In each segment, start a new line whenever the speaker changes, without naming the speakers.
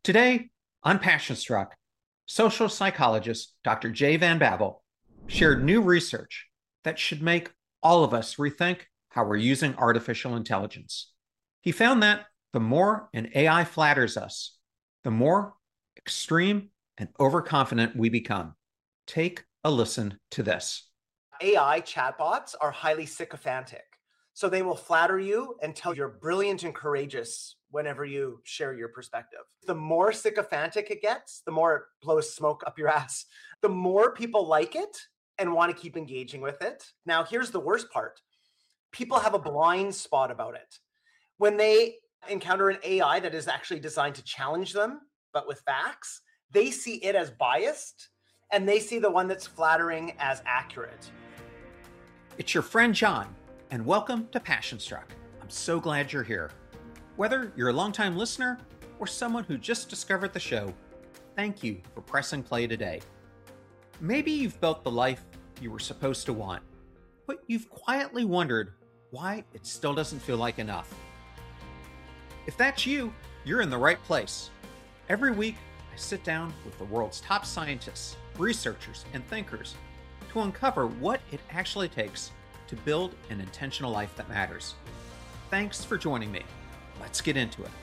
Today, on Passion Struck, social psychologist Dr. Jay Van Bavel shared new research that should make all of us rethink how we're using artificial intelligence. He found that the more an AI flatters us, the more extreme and overconfident we become. Take a listen to this.
AI chatbots are highly sycophantic. So they will flatter you and tell you're brilliant and courageous whenever you share your perspective. The more sycophantic it gets, the more it blows smoke up your ass. The more people like it and want to keep engaging with it. Now, here's the worst part. People have a blind spot about it. When they encounter an AI that is actually designed to challenge them, but with facts, they see it as biased and they see the one that's flattering as accurate.
It's your friend John, and welcome to Passion Struck. I'm so glad you're here. Whether you're a longtime listener or someone who just discovered the show, thank you for pressing play today. Maybe you've built the life you were supposed to want, but you've quietly wondered why it still doesn't feel like enough. If that's you, you're in the right place. Every week, I sit down with the world's top scientists, researchers, and thinkers to uncover what it actually takes to build an intentional life that matters. Thanks for joining me. Let's get into it.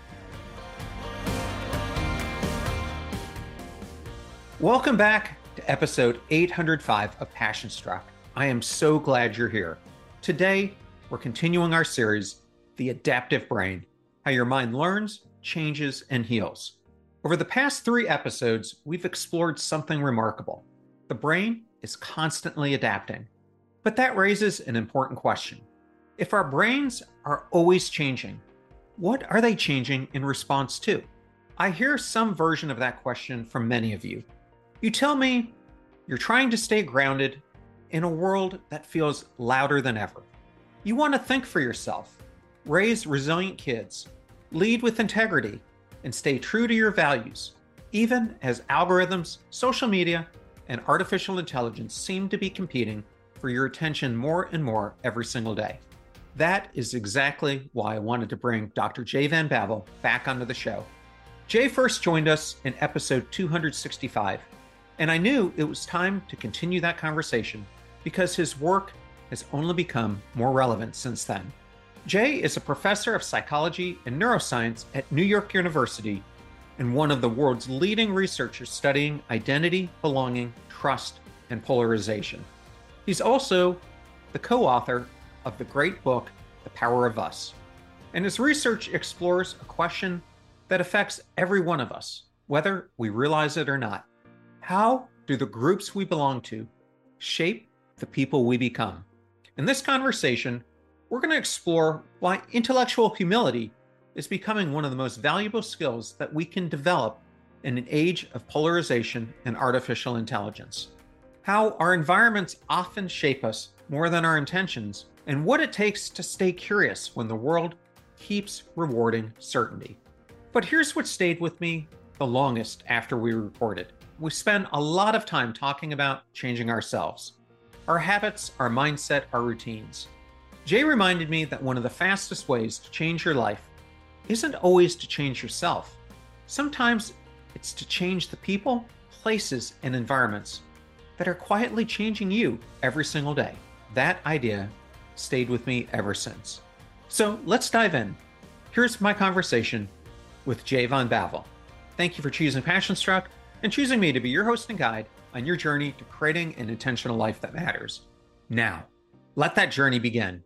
Welcome back to episode 805 of Passion Struck. I am so glad you're here. Today, we're continuing our series, The Adaptive Brain, how your mind learns, changes, and heals. Over the past 3 episodes, we've explored something remarkable. The brain is constantly adapting. But that raises an important question. If our brains are always changing, what are they changing in response to? I hear some version of that question from many of you. You tell me you're trying to stay grounded in a world that feels louder than ever. You want to think for yourself, raise resilient kids, lead with integrity, and stay true to your values, even as algorithms, social media, and artificial intelligence seem to be competing for your attention more and more every single day. That is exactly why I wanted to bring Dr. Jay Van Bavel back onto the show. Jay first joined us in episode 265, and I knew it was time to continue that conversation because his work has only become more relevant since then. Jay is a professor of psychology and neuroscience at New York University and one of the world's leading researchers studying identity, belonging, trust, and polarization. He's also the co-author of the great book, The Power of Us. And his research explores a question that affects every one of us, whether we realize it or not. How do the groups we belong to shape the people we become? In this conversation, we're going to explore why intellectual humility is becoming one of the most valuable skills that we can develop in an age of polarization and artificial intelligence. How our environments often shape us more than our intentions, and what it takes to stay curious when the world keeps rewarding certainty. But here's what stayed with me the longest after we recorded. We spend a lot of time talking about changing ourselves, our habits, our mindset, our routines. Jay reminded me that one of the fastest ways to change your life isn't always to change yourself. Sometimes it's to change the people, places, and environments that are quietly changing you every single day. That idea stayed with me ever since. So let's dive in. Here's my conversation with Jay Van Bavel. Thank you for choosing Passion Struck and choosing me to be your host and guide on your journey to creating an intentional life that matters. Now, let that journey begin.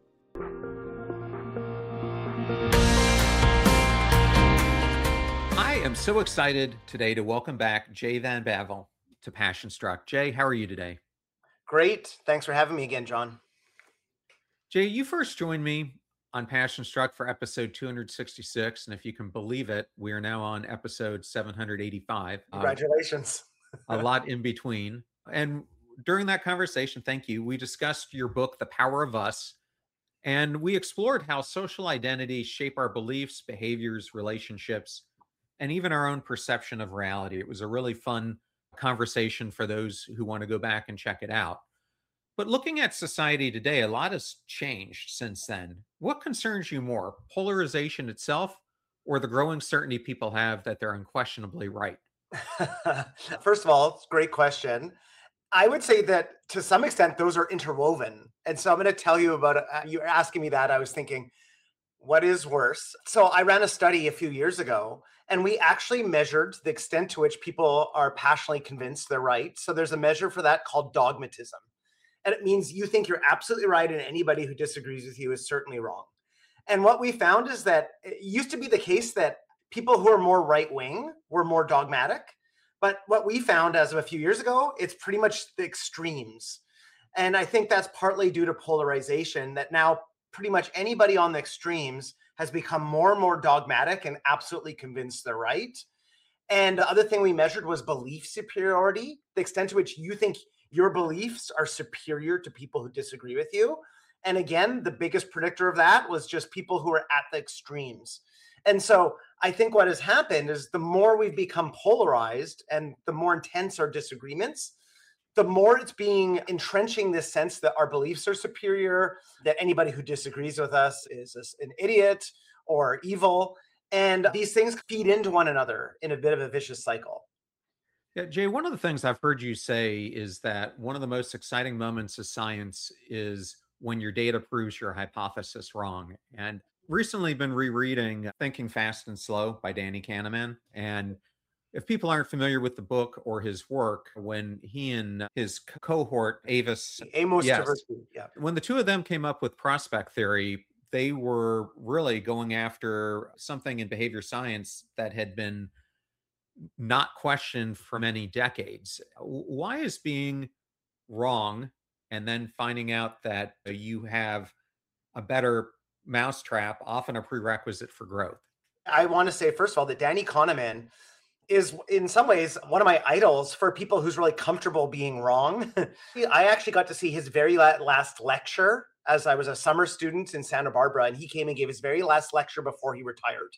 I am so excited today to welcome back Jay Van Bavel to Passion Struck. Jay, how are you today?
Great. Thanks for having me again, John.
Jay, you first joined me on Passion Struck for episode 266. And if you can believe it, we are now on episode 785.
Congratulations.
A lot in between. And during that conversation, thank you, we discussed your book, The Power of Us. And we explored how social identities shape our beliefs, behaviors, relationships, and even our own perception of reality. It was a really fun conversation for those who want to go back and check it out. But looking at society today, a lot has changed since then. What concerns you more, polarization itself or the growing certainty people have that they're unquestionably right?
First of all, it's a great question. I would say that to some extent, those are interwoven. And so I'm going to tell you about you're asking me that. I was thinking, what is worse? So I ran a study a few years ago, and we actually measured the extent to which people are passionately convinced they're right. So there's a measure for that called dogmatism. And it means you think you're absolutely right, and anybody who disagrees with you is certainly wrong. And what we found is that it used to be the case that people who are more right wing were more dogmatic. But what we found as of a few years ago, it's pretty much the extremes. And I think that's partly due to polarization, that now pretty much anybody on the extremes has become more and more dogmatic and absolutely convinced they're right. And the other thing we measured was belief superiority, the extent to which you think your beliefs are superior to people who disagree with you. And again, the biggest predictor of that was just people who are at the extremes. And so I think what has happened is the more we've become polarized and the more intense our disagreements, the more it's being entrenching this sense that our beliefs are superior, that anybody who disagrees with us is an idiot or evil. And these things feed into one another in a bit of a vicious cycle.
Yeah, Jay, one of the things I've heard you say is that one of the most exciting moments of science is when your data proves your hypothesis wrong. And recently been rereading Thinking Fast and Slow by Danny Kahneman. And if people aren't familiar with the book or his work, when he and his cohort, Avis,
Amos
yes,
Tversky, yeah.
when the two of them came up with prospect theory, they were really going after something in behavior science that had been not questioned for many decades. Why is being wrong and then finding out that you have a better mousetrap often a prerequisite for growth?
I want to say, first of all, that Danny Kahneman is in some ways one of my idols for people who's really comfortable being wrong. I actually got to see his very last lecture as I was a summer student in Santa Barbara, and he came and gave his very last lecture before he retired.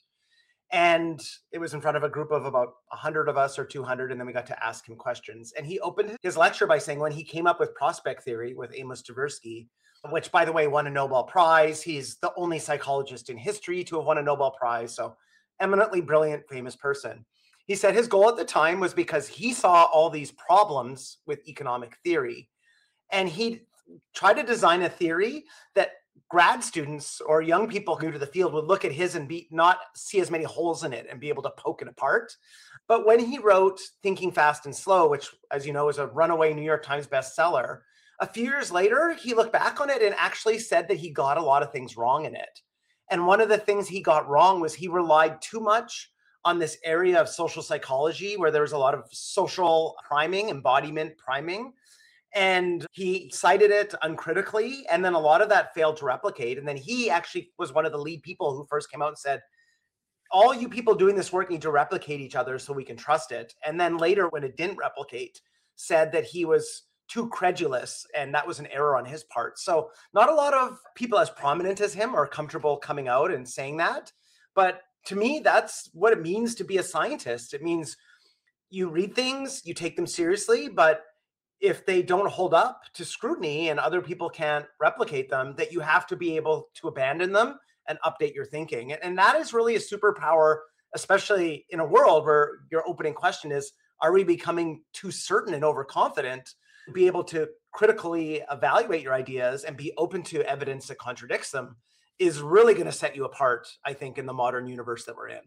And it was in front of a group of about 100 of us or 200, and then we got to ask him questions. And he opened his lecture by saying when he came up with prospect theory with Amos Tversky, which, by the way, won a Nobel Prize. He's the only psychologist in history to have won a Nobel Prize. So eminently brilliant, famous person. He said his goal at the time was because he saw all these problems with economic theory. And he tried to design a theory that grad students or young people new to the field would look at his and not see as many holes in it and be able to poke it apart. But when he wrote Thinking Fast and Slow, which, as you know, is a runaway New York Times bestseller, a few years later, he looked back on it and actually said that he got a lot of things wrong in it. And one of the things he got wrong was he relied too much on this area of social psychology where there was a lot of social priming, embodiment priming. And he cited it uncritically. And then a lot of that failed to replicate. And then he actually was one of the lead people who first came out and said, all you people doing this work need to replicate each other so we can trust it. And then later, when it didn't replicate, said that he was too credulous and that was an error on his part. So not a lot of people as prominent as him are comfortable coming out and saying that. But to me, that's what it means to be a scientist. It means you read things, you take them seriously, but if they don't hold up to scrutiny and other people can't replicate them, that you have to be able to abandon them and update your thinking. And that is really a superpower, especially in a world where your opening question is, are we becoming too certain and overconfident? Be able to critically evaluate your ideas and be open to evidence that contradicts them is really going to set you apart, I think, in the modern universe that we're in.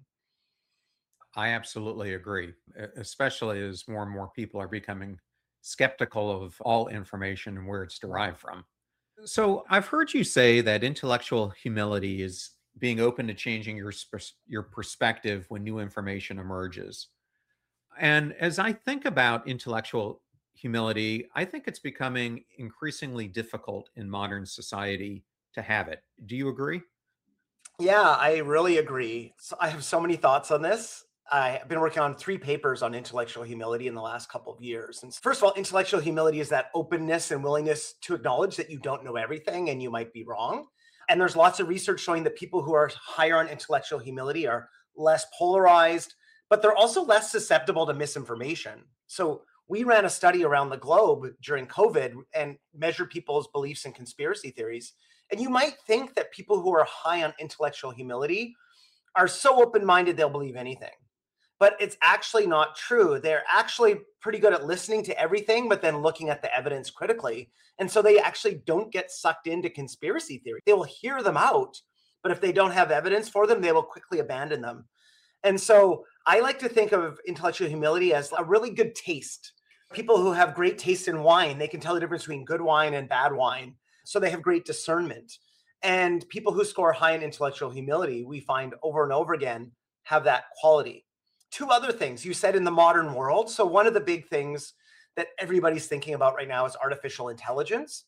I absolutely agree, especially as more and more people are becoming skeptical of all information and where it's derived from. So I've heard you say that intellectual humility is being open to changing your perspective when new information emerges. And as I think about intellectual humility, I think it's becoming increasingly difficult in modern society to have it. Do you agree?
Yeah, I really agree. So I have so many thoughts on this. I've been working on 3 papers on intellectual humility in the last couple of years. And first of all, intellectual humility is that openness and willingness to acknowledge that you don't know everything and you might be wrong. And there's lots of research showing that people who are higher on intellectual humility are less polarized, but they're also less susceptible to misinformation. So we ran a study around the globe during COVID and measured people's beliefs in conspiracy theories. And you might think that people who are high on intellectual humility are so open-minded they'll believe anything. But it's actually not true. They're actually pretty good at listening to everything, but then looking at the evidence critically. And so they actually don't get sucked into conspiracy theory. They will hear them out, but if they don't have evidence for them, they will quickly abandon them. And so I like to think of intellectual humility as a really good taste. People who have great taste in wine, they can tell the difference between good wine and bad wine. So they have great discernment. And people who score high in intellectual humility, we find over and over again, have that quality. Two other things you said in the modern world. So one of the big things that everybody's thinking about right now is artificial intelligence.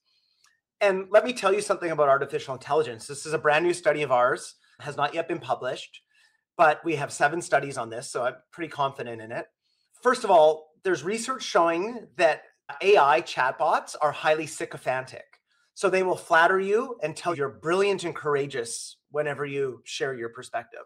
And let me tell you something about artificial intelligence. This is a brand new study of ours, has not yet been published, but we have 7 studies on this, so I'm pretty confident in it. First of all, there's research showing that AI chatbots are highly sycophantic. So they will flatter you and tell you're brilliant and courageous whenever you share your perspective.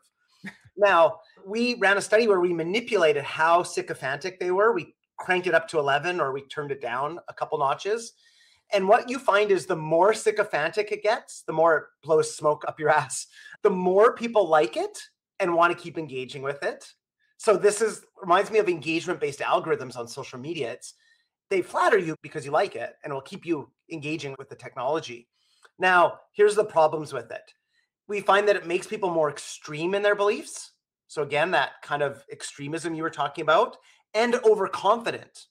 Now, we ran a study where we manipulated how sycophantic they were. We cranked it up to 11 or we turned it down a couple notches. And what you find is the more sycophantic it gets, the more it blows smoke up your ass, the more people like it and want to keep engaging with it. So this reminds me of engagement-based algorithms on social media. They flatter you because you like it and will keep you engaging with the technology. Now, here's the problems with it. We find that it makes people more extreme in their beliefs. So again, that kind of extremism you were talking about, and overconfident,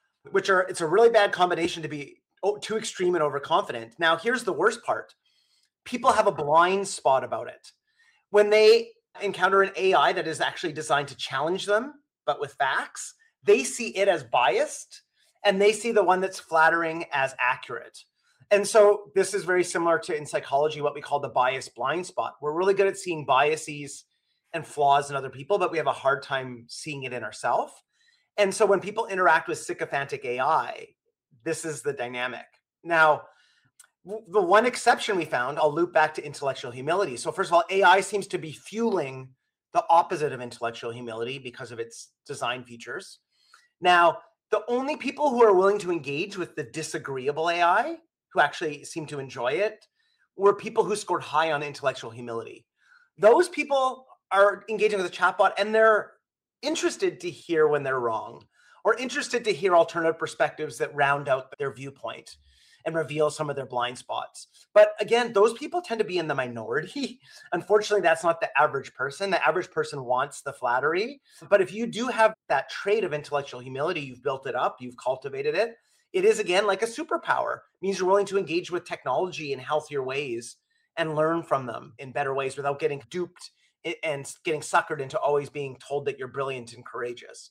it's a really bad combination to be too extreme and overconfident. Now, here's the worst part. People have a blind spot about it. When they encounter an AI that is actually designed to challenge them, but with facts, they see it as biased and they see the one that's flattering as accurate. And so this is very similar to, in psychology, what we call the bias blind spot. We're really good at seeing biases and flaws in other people, but we have a hard time seeing it in ourselves. And so when people interact with sycophantic AI, this is the dynamic. Now, the one exception we found, I'll loop back to intellectual humility. So first of all, AI seems to be fueling the opposite of intellectual humility because of its design features. Now, the only people who are willing to engage with the disagreeable AI, who actually seem to enjoy it, were people who scored high on intellectual humility. Those people are engaging with a chatbot and they're interested to hear when they're wrong, or interested to hear alternative perspectives that round out their viewpoint and reveal some of their blind spots. But again, those people tend to be in the minority. Unfortunately, that's not the average person. The average person wants the flattery. But if you do have that trait of intellectual humility, you've built it up, you've cultivated it, it is, again, like a superpower. It means you're willing to engage with technology in healthier ways and learn from them in better ways without getting duped and getting suckered into always being told that you're brilliant and courageous.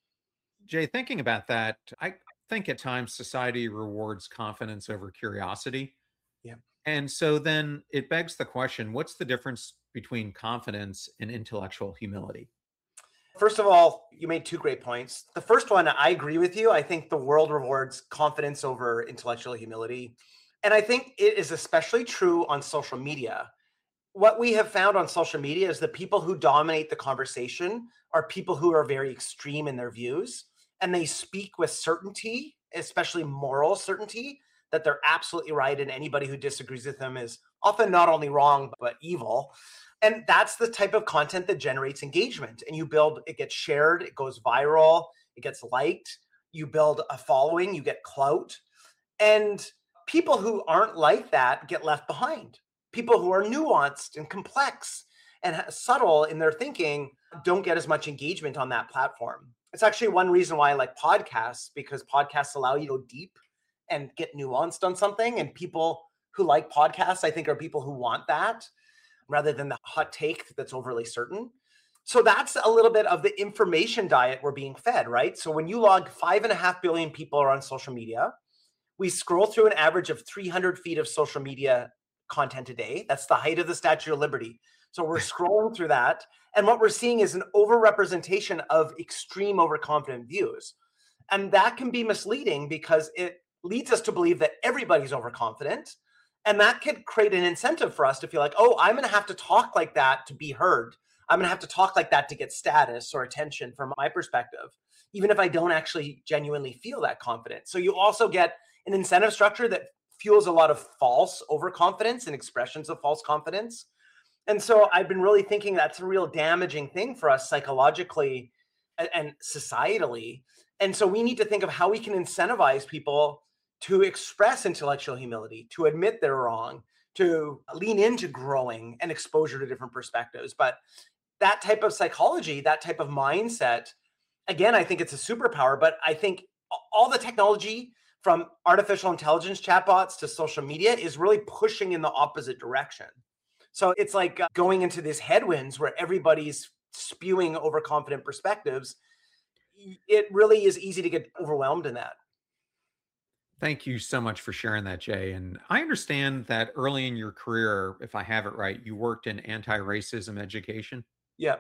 Jay, thinking about that, I think at times society rewards confidence over curiosity.
Yeah.
And so then it begs the question, what's the difference between confidence and intellectual humility?
First of all, you made 2 great points. The first one, I agree with you. I think the world rewards confidence over intellectual humility. And I think it is especially true on social media. What we have found on social media is the people who dominate the conversation are people who are very extreme in their views, and they speak with certainty, especially moral certainty, that they're absolutely right, and anybody who disagrees with them is often not only wrong, but evil. And that's the type of content that generates engagement. And it gets shared, it goes viral, it gets liked, you build a following, you get clout. And people who aren't like that get left behind. People who are nuanced and complex and subtle in their thinking don't get as much engagement on that platform. It's actually one reason why I like podcasts, because podcasts allow you to go deep and get nuanced on something. And people who like podcasts, I think, are people who want that rather than the hot take that's overly certain. So that's a little bit of the information diet we're being fed, right? So when you log 5.5 billion people are on social media, we scroll through an average of 300 feet of social media content a day. That's the height of the Statue of Liberty. So we're scrolling through that. And what we're seeing is an overrepresentation of extreme overconfident views. And that can be misleading because it leads us to believe that everybody's overconfident. And that could create an incentive for us to feel like, oh, I'm going to have to talk like that to be heard. I'm going to have to talk like that to get status or attention from my perspective, even if I don't actually genuinely feel that confident. So you also get an incentive structure that fuels a lot of false overconfidence and expressions of false confidence. And so I've been really thinking that's a real damaging thing for us psychologically and societally. And so we need to think of how we can incentivize people to express intellectual humility, to admit they're wrong, to lean into growing and exposure to different perspectives. But that type of psychology, that type of mindset, again, I think it's a superpower, but I think all the technology from artificial intelligence chatbots to social media is really pushing in the opposite direction. So it's like going into these headwinds where everybody's spewing overconfident perspectives. It really is easy to get overwhelmed in that.
Thank you so much for sharing that, Jay. And I understand that early in your career, if I have it right, you worked in anti-racism education.
Yeah.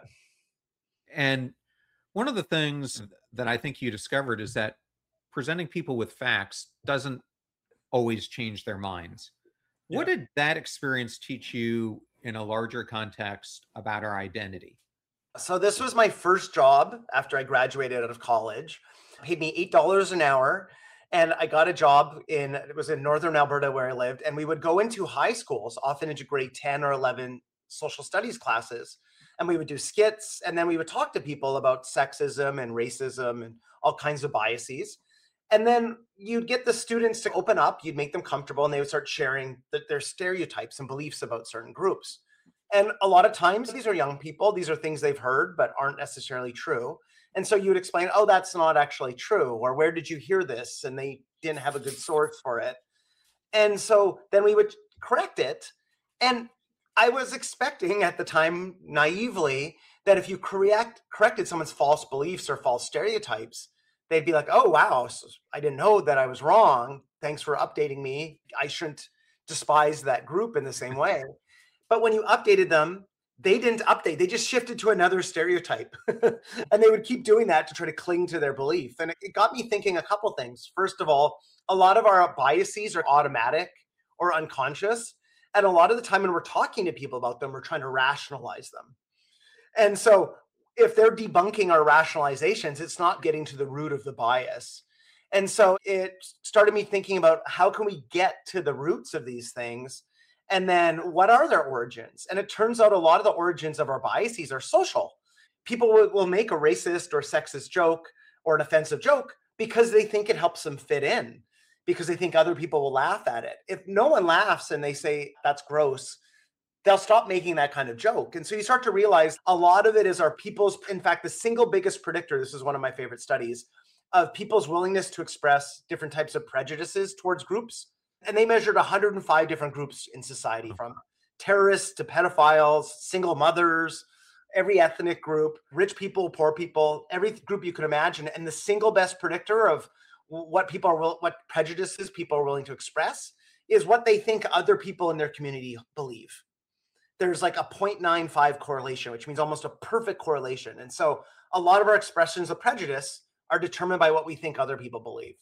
And one of the things that I think you discovered is that presenting people with facts doesn't always change their minds. What
Yeah.
did that experience teach you in a larger context about our identity?
So this was my first job after I graduated out of college. Paid me $8 an hour. And I got a job it was in northern Alberta where I lived. And we would go into high schools, often into grade 10 or 11 social studies classes. And we would do skits. And then we would talk to people about sexism and racism and all kinds of biases. And then you'd get the students to open up, you'd make them comfortable, and they would start sharing their stereotypes and beliefs about certain groups. And a lot of times, these are young people, these are things they've heard, but aren't necessarily true. And so you would explain, oh, that's not actually true, or where did you hear this? And they didn't have a good source for it. And so then we would correct it. And I was expecting at the time, naively, that if you corrected someone's false beliefs or false stereotypes, they'd be like, oh, wow, so I didn't know that I was wrong. Thanks for updating me. I shouldn't despise that group in the same way. But when you updated them, they didn't update. They just shifted to another stereotype. And they would keep doing that to try to cling to their belief. And it got me thinking a couple things. First of all, a lot of our biases are automatic or unconscious. And a lot of the time when we're talking to people about them, we're trying to rationalize them. And so if they're debunking our rationalizations, it's not getting to the root of the bias. And so it started me thinking about how can we get to the roots of these things? And then what are their origins? And it turns out a lot of the origins of our biases are social. People will make a racist or sexist joke or an offensive joke because they think it helps them fit in, because they think other people will laugh at it. If no one laughs and they say that's gross, they'll stop making that kind of joke. And so you start to realize a lot of it is our people's, in fact, the single biggest predictor, this is one of my favorite studies, of people's willingness to express different types of prejudices towards groups. And they measured 105 different groups in society, from terrorists to pedophiles, single mothers, every ethnic group, rich people, poor people, every group you could imagine. And the single best predictor of what prejudices people are willing to express is what they think other people in their community believe. There's like a 0.95 correlation, which means almost a perfect correlation. And so a lot of our expressions of prejudice are determined by what we think other people believe.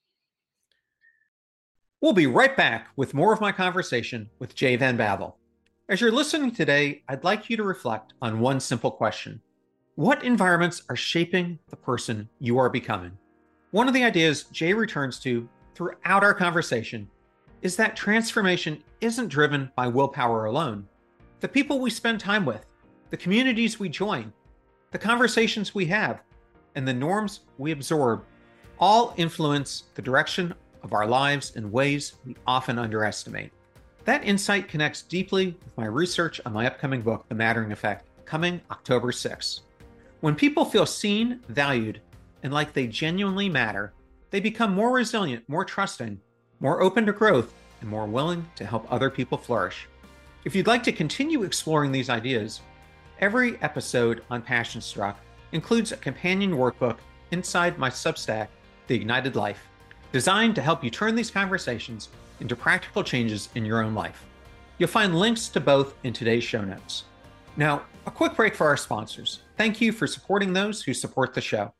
We'll be right back with more of my conversation with Jay Van Bavel. As you're listening today, I'd like you to reflect on one simple question. What environments are shaping the person you are becoming? One of the ideas Jay returns to throughout our conversation is that transformation isn't driven by willpower alone. The people we spend time with, the communities we join, the conversations we have, and the norms we absorb all influence the direction of our lives in ways we often underestimate. That insight connects deeply with my research on my upcoming book, The Mattering Effect, coming October 6th. When people feel seen, valued, and like they genuinely matter, they become more resilient, more trusting, more open to growth, and more willing to help other people flourish. If you'd like to continue exploring these ideas, every episode on Passion Struck includes a companion workbook inside my Substack, The Ignited Life, designed to help you turn these conversations into practical changes in your own life. You'll find links to both in today's show notes. Now, a quick break for our sponsors. Thank you for supporting those who support the show.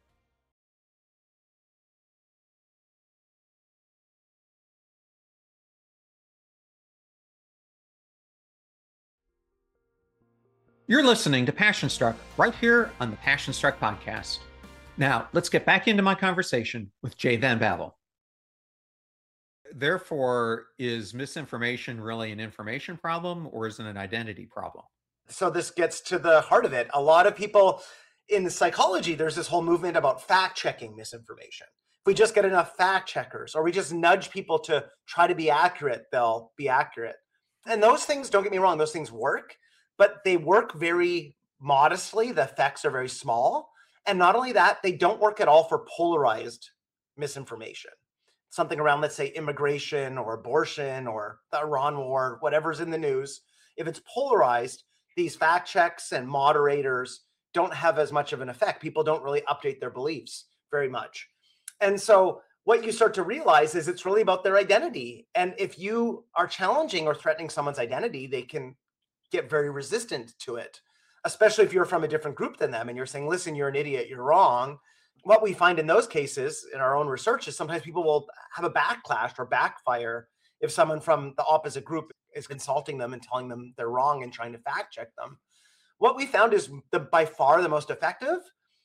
You're listening to Passion Struck right here on the Passion Struck podcast. Now, let's get back into my conversation with Jay Van Bavel. Therefore, is misinformation really an information problem, or is it an identity problem?
So this gets to the heart of it. A lot of people in psychology, there's this whole movement about fact checking misinformation. If we just get enough fact checkers, or we just nudge people to try to be accurate, they'll be accurate. And those things, don't get me wrong, those things work, but they work very modestly. The effects are very small. And not only that, they don't work at all for polarized misinformation. Something around, let's say, immigration or abortion or the Iran war, whatever's in the news. If it's polarized, these fact checks and moderators don't have as much of an effect. People don't really update their beliefs very much. And so what you start to realize is it's really about their identity. And if you are challenging or threatening someone's identity, they can get very resistant to it, especially if you're from a different group than them and you're saying, listen, you're an idiot, you're wrong. What we find in those cases in our own research is sometimes people will have a backlash or backfire if someone from the opposite group is insulting them and telling them they're wrong and trying to fact check them. What we found is by far the most effective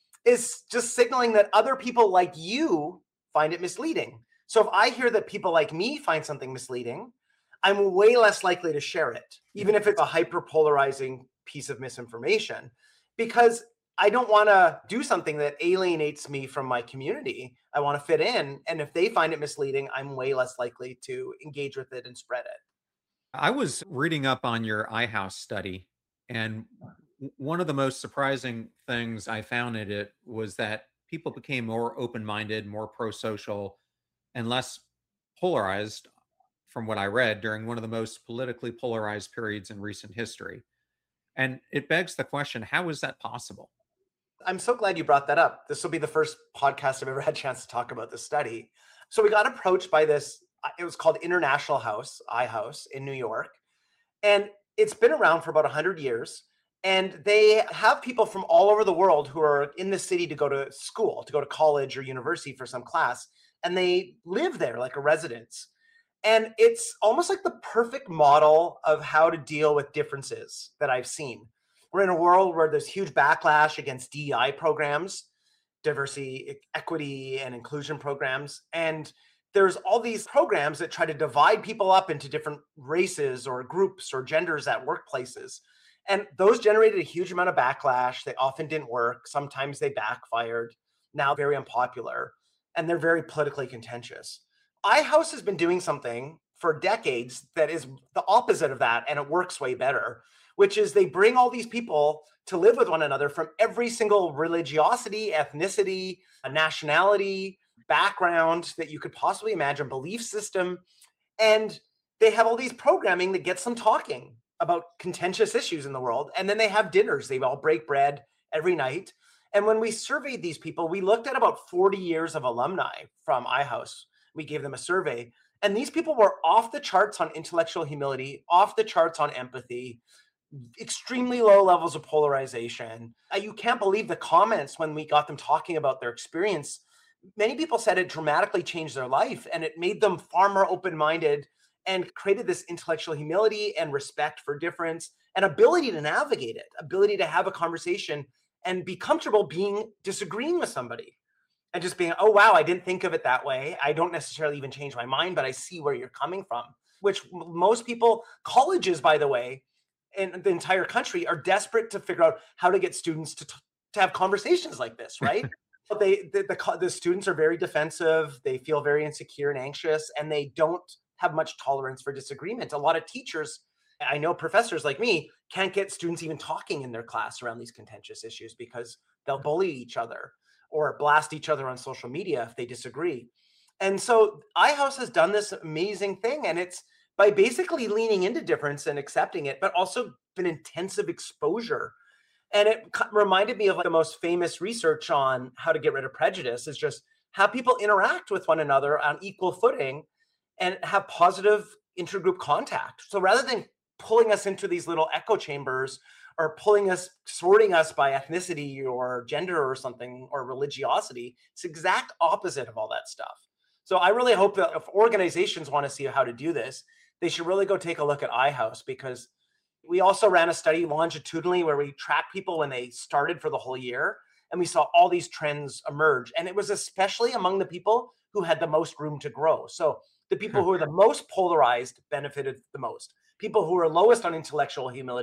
is just signaling that other people like you find it misleading. So if I hear that people like me find something misleading, I'm way less likely to share it, even if it's a hyper-polarizing piece of misinformation, because I don't want to do something that alienates me from my community. I want to fit in. And if they find it misleading, I'm way less likely to engage with it and spread it.
I was reading up on your iHouse study, and one of the most surprising things I found in it was that people became more open minded, more pro social, and less polarized, from what I read, during one of the most politically polarized periods in recent history. And it begs the question, how is that possible?
I'm so glad you brought that up. This will be the first podcast I've ever had a chance to talk about this study. So we got approached by this, it was called International House, iHouse in New York. And it's been around for about 100 years. And they have people from all over the world who are in the city to go to school, to go to college or university for some class. And they live there like a residence. And it's almost like the perfect model of how to deal with differences that I've seen. We're in a world where there's huge backlash against DEI programs, diversity, equity, and inclusion programs. And there's all these programs that try to divide people up into different races or groups or genders at workplaces. And those generated a huge amount of backlash. They often didn't work. Sometimes they backfired. Now very unpopular. And they're very politically contentious. iHouse has been doing something for decades that is the opposite of that, and it works way better, which is they bring all these people to live with one another from every single religiosity, ethnicity, nationality, background that you could possibly imagine, belief system. And they have all these programming that gets them talking about contentious issues in the world. And then they have dinners. They all break bread every night. And when we surveyed these people, we looked at about 40 years of alumni from iHouse. We gave them a survey. And these people were off the charts on intellectual humility, off the charts on empathy, extremely low levels of polarization. You can't believe the comments when we got them talking about their experience. Many people said it dramatically changed their life, and it made them far more open-minded and created this intellectual humility and respect for difference and ability to navigate it, ability to have a conversation and be comfortable disagreeing with somebody and just being, oh, wow, I didn't think of it that way. I don't necessarily even change my mind, but I see where you're coming from, which most people, colleges, by the way, in the entire country are desperate to figure out how to get students to have conversations like this, right? But the students are very defensive. They feel very insecure and anxious, and they don't have much tolerance for disagreement. A lot of teachers, I know professors like me, can't get students even talking in their class around these contentious issues because they'll bully each other or blast each other on social media if they disagree. And so iHouse has done this amazing thing, and it's by basically leaning into difference and accepting it, but also an intensive exposure. And it reminded me of like the most famous research on how to get rid of prejudice is just how people interact with one another on equal footing and have positive intergroup contact. So rather than pulling us into these little echo chambers or sorting us by ethnicity or gender or something, or religiosity, it's the exact opposite of all that stuff. So I really hope that if organizations want to see how to do this, they should really go take a look at iHouse, because we also ran a study longitudinally where we tracked people when they started for the whole year, and we saw all these trends emerge. And it was especially among the people who had the most room to grow. So the people who are the most polarized benefited the most. People who are lowest on intellectual humility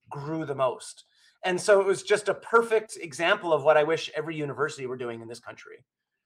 grew the most. And so it was just a perfect example of what I wish every university were doing in this country.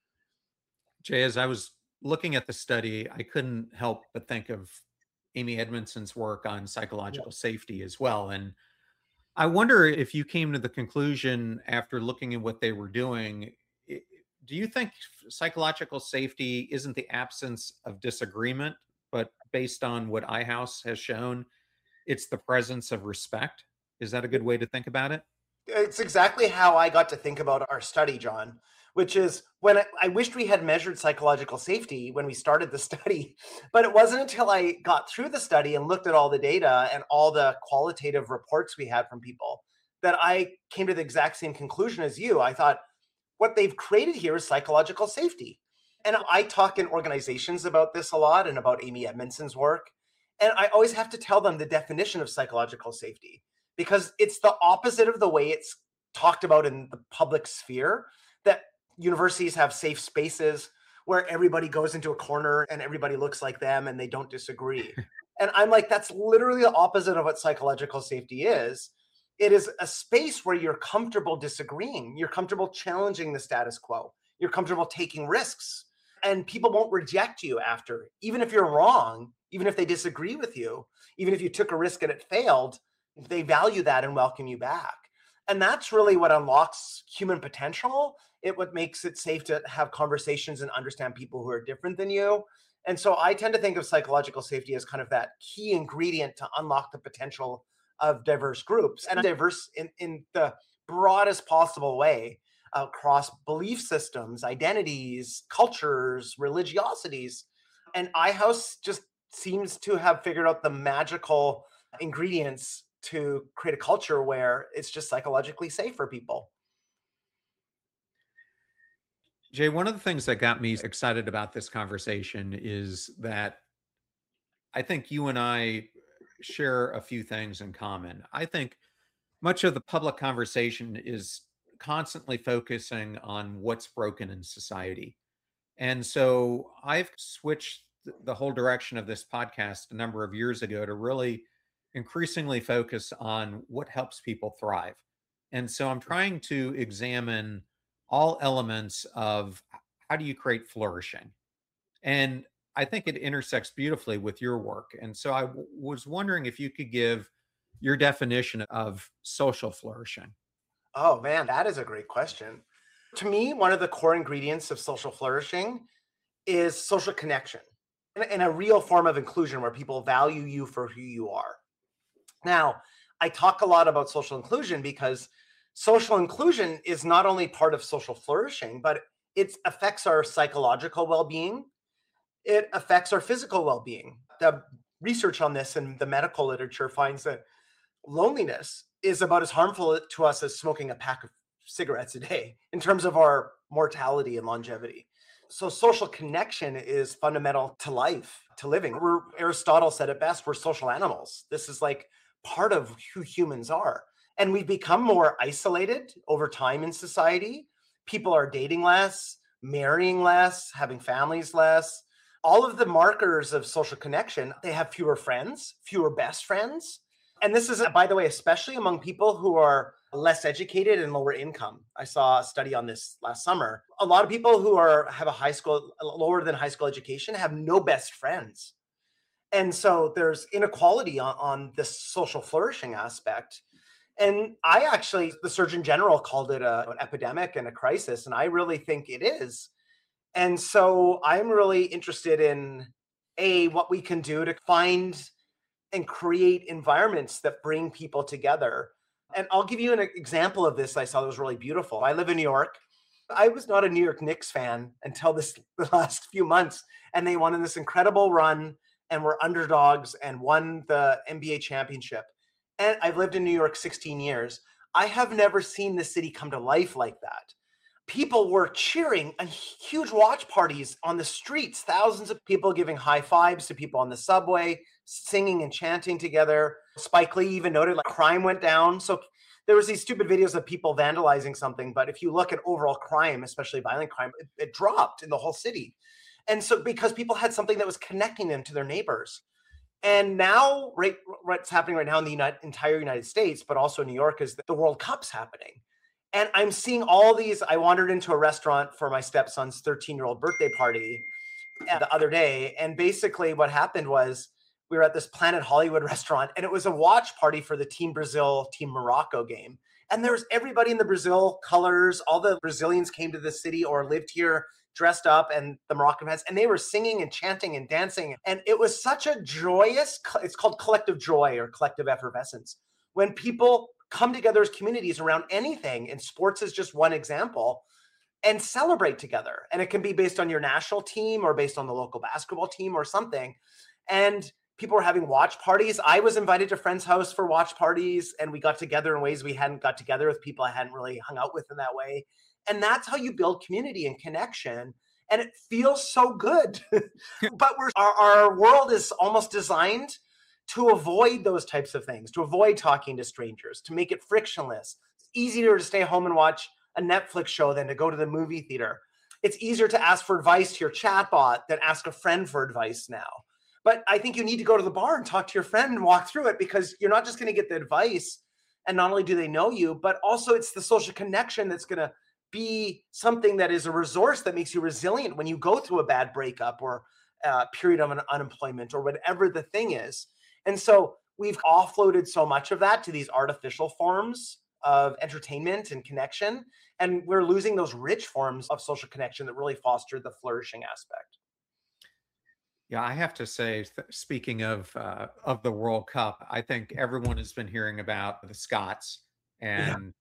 Jay, as I was looking at the study, I couldn't help but think of Amy Edmondson's work on
Yeah.
psychological safety as well. And I wonder if you came to the conclusion after looking at what they were doing, i- do you think psychological safety isn't the absence of disagreement, but based on what iHouse has shown, it's the presence of respect? Is that a good way to think about it?
It's exactly how I got to think about our study, John, which is when I wished we had measured psychological safety when we started the study, but it wasn't until I got through the study and looked at all the data and all the qualitative reports we had from people that I came to the exact same conclusion as you. I thought, what they've created here is psychological safety. And I talk in organizations about this a lot and about Amy Edmondson's work. And I always have to tell them the definition of psychological safety because it's the opposite of the way it's talked about in the public sphere, that universities have safe spaces where everybody goes into a corner and everybody looks like them and they don't disagree. And I'm like, that's literally the opposite of what psychological safety is. It is a space where you're comfortable disagreeing, you're comfortable challenging the status quo, you're comfortable taking risks, and people won't reject you after, even if you're wrong, even if they disagree with you, even if you took a risk and it failed, they value that and welcome you back. And that's really what unlocks human potential. It what makes it safe to have conversations and understand people who are different than you. And so I tend to think of psychological safety as kind of that key ingredient to unlock the potential of diverse groups and diverse in the broadest possible way across belief systems, identities, cultures, religiosities. And iHouse just seems to have figured out the magical ingredients to create a culture where it's just psychologically safe for people.
Jay, one of the things that got me excited about this conversation is that I think you and I share a few things in common. I think much of the public conversation is constantly focusing on what's broken in society. And so I've switched the whole direction of this podcast a number of years ago to really increasingly focus on what helps people thrive. And so I'm trying to examine all elements of how do you create flourishing. And I think it intersects beautifully with your work. And so was wondering if you could give your definition of social flourishing.
Oh man, that is a great question. To me, one of the core ingredients of social flourishing is social connection and a real form of inclusion where people value you for who you are. Now, I talk a lot about social inclusion because social inclusion is not only part of social flourishing, but it affects our psychological well being, it affects our physical well being. The research on this and the medical literature finds that loneliness is about as harmful to us as smoking a pack of cigarettes a day in terms of our mortality and longevity. So social connection is fundamental to life, to living. Aristotle said it best, we're social animals. This is like part of who humans are. And we've become more isolated over time in society. People are dating less, marrying less, having families less. All of the markers of social connection, they have fewer friends, fewer best friends. And this is, by the way, especially among people who are less educated and lower income. I saw a study on this last summer. A lot of people who have a lower than high school education have no best friends. And so there's inequality on this social flourishing aspect. And the Surgeon General called it an epidemic and a crisis. And I really think it is. And so I'm really interested in what we can do to find and create environments that bring people together. And I'll give you an example of this I saw that was really beautiful. I live in New York. I was not a New York Knicks fan until the last few months, and they won in this incredible run and were underdogs and won the NBA championship. And I've lived in New York 16 years. I have never seen the city come to life like that. People were cheering and huge watch parties on the streets, thousands of people giving high fives to people on the subway, singing and chanting together. Spike Lee even noted like crime went down. So there was these stupid videos of people vandalizing something, but if you look at overall crime, especially violent crime, it dropped in the whole city. And so because people had something that was connecting them to their neighbors. And now, what's happening right now in the entire United States, but also New York, is that the World Cup's happening. And I'm seeing all these. I wandered into a restaurant for my stepson's 13-year-old birthday party the other day. And basically, what happened was we were at this Planet Hollywood restaurant, and it was a watch party for the Team Brazil, Team Morocco game. And there was everybody in the Brazil colors. All the Brazilians came to the city or lived here dressed up, and the Moroccan fans, and they were singing and chanting and dancing. And it was such a joyous, it's called collective joy or collective effervescence. When people come together as communities around anything, and sports is just one example, and celebrate together. And it can be based on your national team or based on the local basketball team or something. And people were having watch parties. I was invited to a friend's house for watch parties, and we got together in ways we hadn't got together with people I hadn't really hung out with in that way. And that's how you build community and connection. And it feels so good. But our world is almost designed to avoid those types of things, to avoid talking to strangers, to make it frictionless. It's easier to stay home and watch a Netflix show than to go to the movie theater. It's easier to ask for advice to your chatbot than ask a friend for advice now. But I think you need to go to the bar and talk to your friend and walk through it, because you're not just going to get the advice. And not only do they know you, but also it's the social connection that's going to be something that is a resource that makes you resilient when you go through a bad breakup or a period of unemployment or whatever the thing is. And so we've offloaded so much of that to these artificial forms of entertainment and connection. And we're losing those rich forms of social connection that really foster the flourishing aspect.
Yeah, I have to say, speaking of the World Cup, I think everyone has been hearing about the Scots and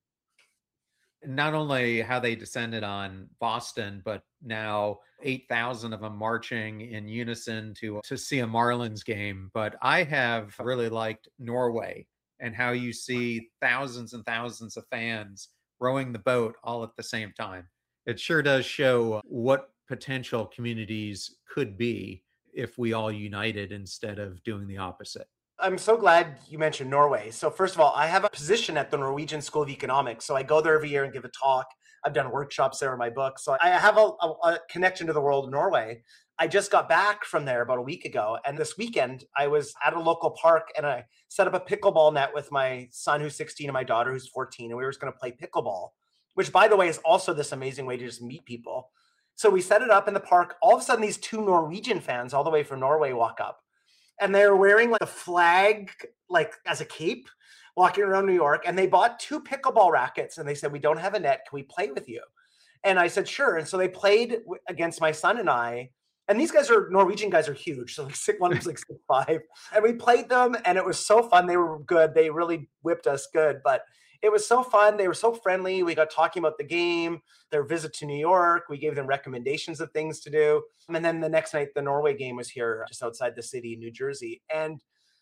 not only how they descended on Boston, but now 8,000 of them marching in unison to see a Marlins game. But I have really liked Norway and how you see thousands and thousands of fans rowing the boat all at the same time. It sure does show what potential communities could be if we all united instead of doing the opposite.
I'm so glad you mentioned Norway. So first of all, I have a position at the Norwegian School of Economics. So I go there every year and give a talk. I've done workshops there in my book. So I have a connection to the world of Norway. I just got back from there about a week ago. And this weekend, I was at a local park and I set up a pickleball net with my son, who's 16, and my daughter, who's 14. And we were just going to play pickleball, which, by the way, is also this amazing way to just meet people. So we set it up in the park. All of a sudden, these two Norwegian fans all the way from Norway walk up. And they're wearing like the flag, like as a cape, walking around New York. And they bought two pickleball rackets. And they said, "We don't have a net. Can we play with you?" And I said, "Sure." And so they played against my son and I. And these guys Norwegian guys are huge. So like one was like 6'5". And we played them. And it was so fun. They were good. They really whipped us good. But it was so fun. They were so friendly. We got talking about the game, their visit to New York. We gave them recommendations of things to do. And then the next night, the Norway game was here just outside the city in New Jersey. And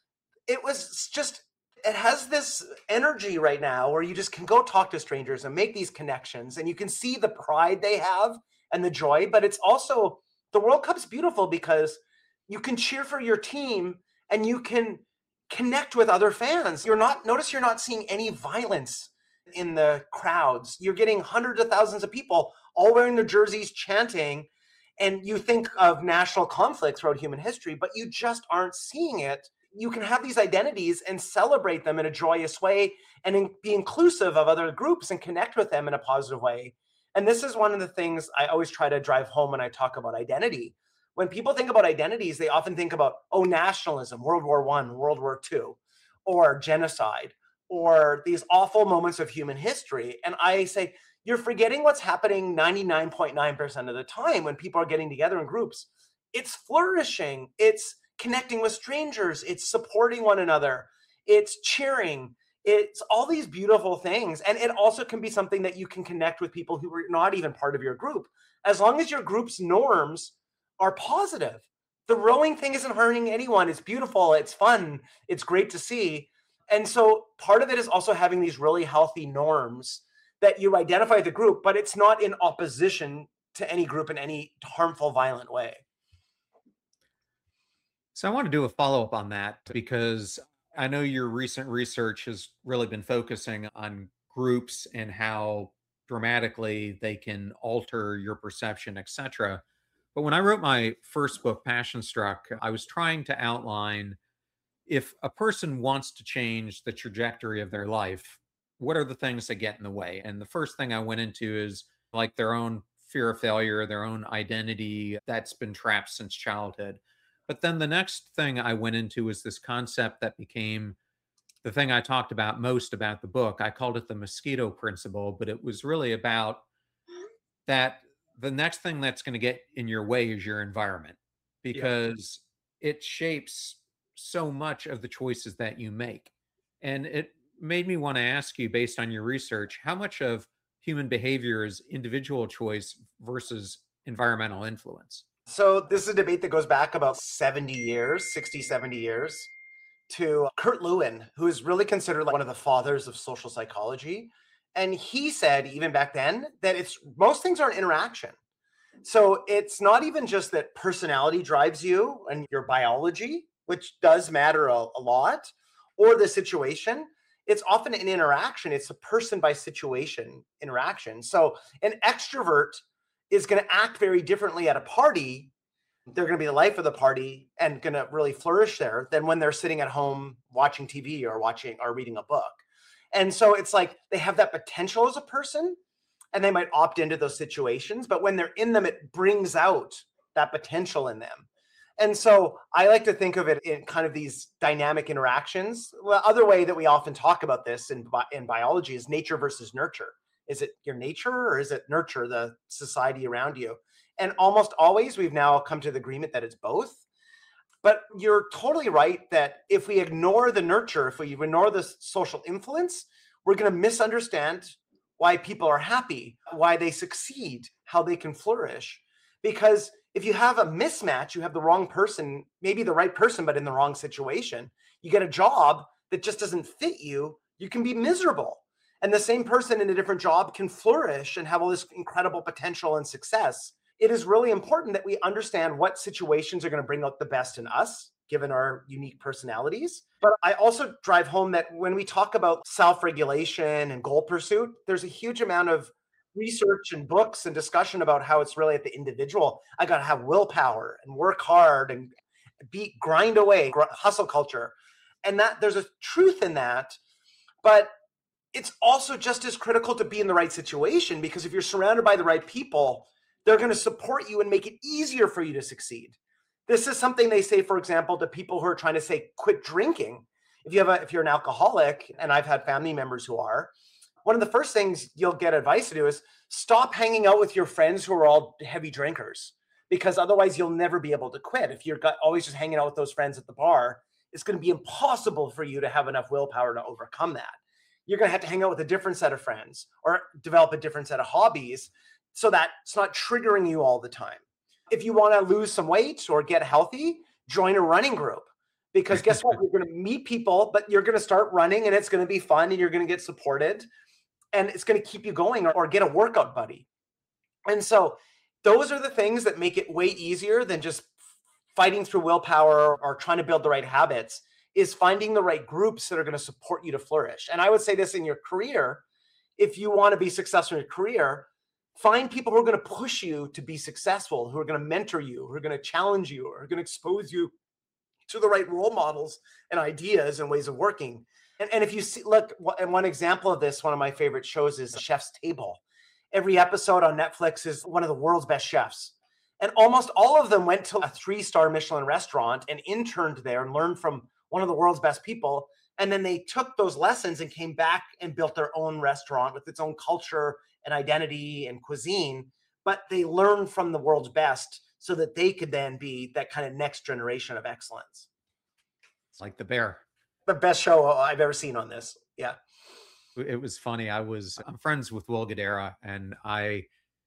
it was just, it has this energy right now where you just can go talk to strangers and make these connections. And you can see the pride they have and the joy. But it's also, the World Cup's beautiful because you can cheer for your team and you can connect with other fans. Notice you're not seeing any violence in the crowds. You're getting hundreds of thousands of people all wearing their jerseys, chanting. And you think of national conflict throughout human history, but you just aren't seeing it. You can have these identities and celebrate them in a joyous way and be inclusive of other groups and connect with them in a positive way. And this is one of the things I always try to drive home when I talk about identity. When people think about identities, they often think about, nationalism, World War I, World War II, or genocide, or these awful moments of human history. And I say, you're forgetting what's happening 99.9% of the time when people are getting together in groups. It's flourishing. It's connecting with strangers. It's supporting one another. It's cheering. It's all these beautiful things. And it also can be something that you can connect with people who are not even part of your group. As long as your group's norms are positive. The rowing thing isn't hurting anyone. It's beautiful. It's fun. It's great to see. And so part of it is also having these really healthy norms that you identify the group, but it's not in opposition to any group in any harmful, violent way.
So I want to do a follow-up on that because I know your recent research has really been focusing on groups and how dramatically they can alter your perception, etc. But when I wrote my first book, Passion Struck, I was trying to outline if a person wants to change the trajectory of their life, what are the things that get in the way? And the first thing I went into is like their own fear of failure, their own identity that's been trapped since childhood. But then the next thing I went into was this concept that became the thing I talked about most about the book. I called it the mosquito principle, but it was really about that the next thing that's going to get in your way is your environment
Yeah.
because it shapes so much of the choices that you make. And it made me want to ask you, based on your research, how much of human behavior is individual choice versus environmental influence?
So this is a debate that goes back about 70 years, 60, 70 years, to Kurt Lewin, who is really considered like one of the fathers of social psychology. And he said, even back then, that it's most things are an interaction. So it's not even just that personality drives you and your biology, which does matter a lot, or the situation. It's often an interaction. It's a person by situation interaction. So an extrovert is going to act very differently at a party. They're going to be the life of the party and going to really flourish there than when they're sitting at home watching TV or watching or reading a book. And so it's like they have that potential as a person and they might opt into those situations, but when they're in them, it brings out that potential in them. And so I like to think of it in kind of these dynamic interactions. The other way that we often talk about this in biology is nature versus nurture. Is it your nature or is it nurture, the society around you? And almost always we've now come to the agreement that it's both. But you're totally right that if we ignore the nurture, if we ignore the social influence, we're going to misunderstand why people are happy, why they succeed, how they can flourish. Because if you have a mismatch, you have the wrong person, maybe the right person, but in the wrong situation, you get a job that just doesn't fit you, you can be miserable. And the same person in a different job can flourish and have all this incredible potential and success. It is really important that we understand what situations are going to bring out the best in us, given our unique personalities. But I also drive home that when we talk about self-regulation and goal pursuit, there's a huge amount of research and books and discussion about how it's really at the individual. I got to have willpower and work hard and grind away, hustle culture. And that there's a truth in that. But it's also just as critical to be in the right situation, because if you're surrounded by the right people, they're going to support you and make it easier for you to succeed. This is something they say, for example, to people who are trying to say, quit drinking. If you're an alcoholic, and I've had family members who are, one of the first things you'll get advice to do is stop hanging out with your friends who are all heavy drinkers, because otherwise you'll never be able to quit. If you're always just hanging out with those friends at the bar, it's going to be impossible for you to have enough willpower to overcome that. You're going to have to hang out with a different set of friends or develop a different set of hobbies so that it's not triggering you all the time. If you want to lose some weight or get healthy, join a running group, because guess what? You're going to meet people, but you're going to start running and it's going to be fun and you're going to get supported and it's going to keep you going, or get a workout buddy. And so those are the things that make it way easier than just fighting through willpower or trying to build the right habits, is finding the right groups that are going to support you to flourish. And I would say this in your career, if you want to be successful in your career, find people who are going to push you to be successful, who are going to mentor you, who are going to challenge you, or are going to expose you to the right role models and ideas and ways of working. And if you see, look, and one example of this, one of my favorite shows is Chef's Table. Every episode on Netflix is one of the world's best chefs. And almost all of them went to a 3-star Michelin restaurant and interned there and learned from one of the world's best people. And then they took those lessons and came back and built their own restaurant with its own culture and identity and cuisine. But they learned from the world's best so that they could then be that kind of next generation of excellence.
It's like The Bear.
The best show I've ever seen on this. Yeah.
It was funny. I'm friends with Will Guidara, and I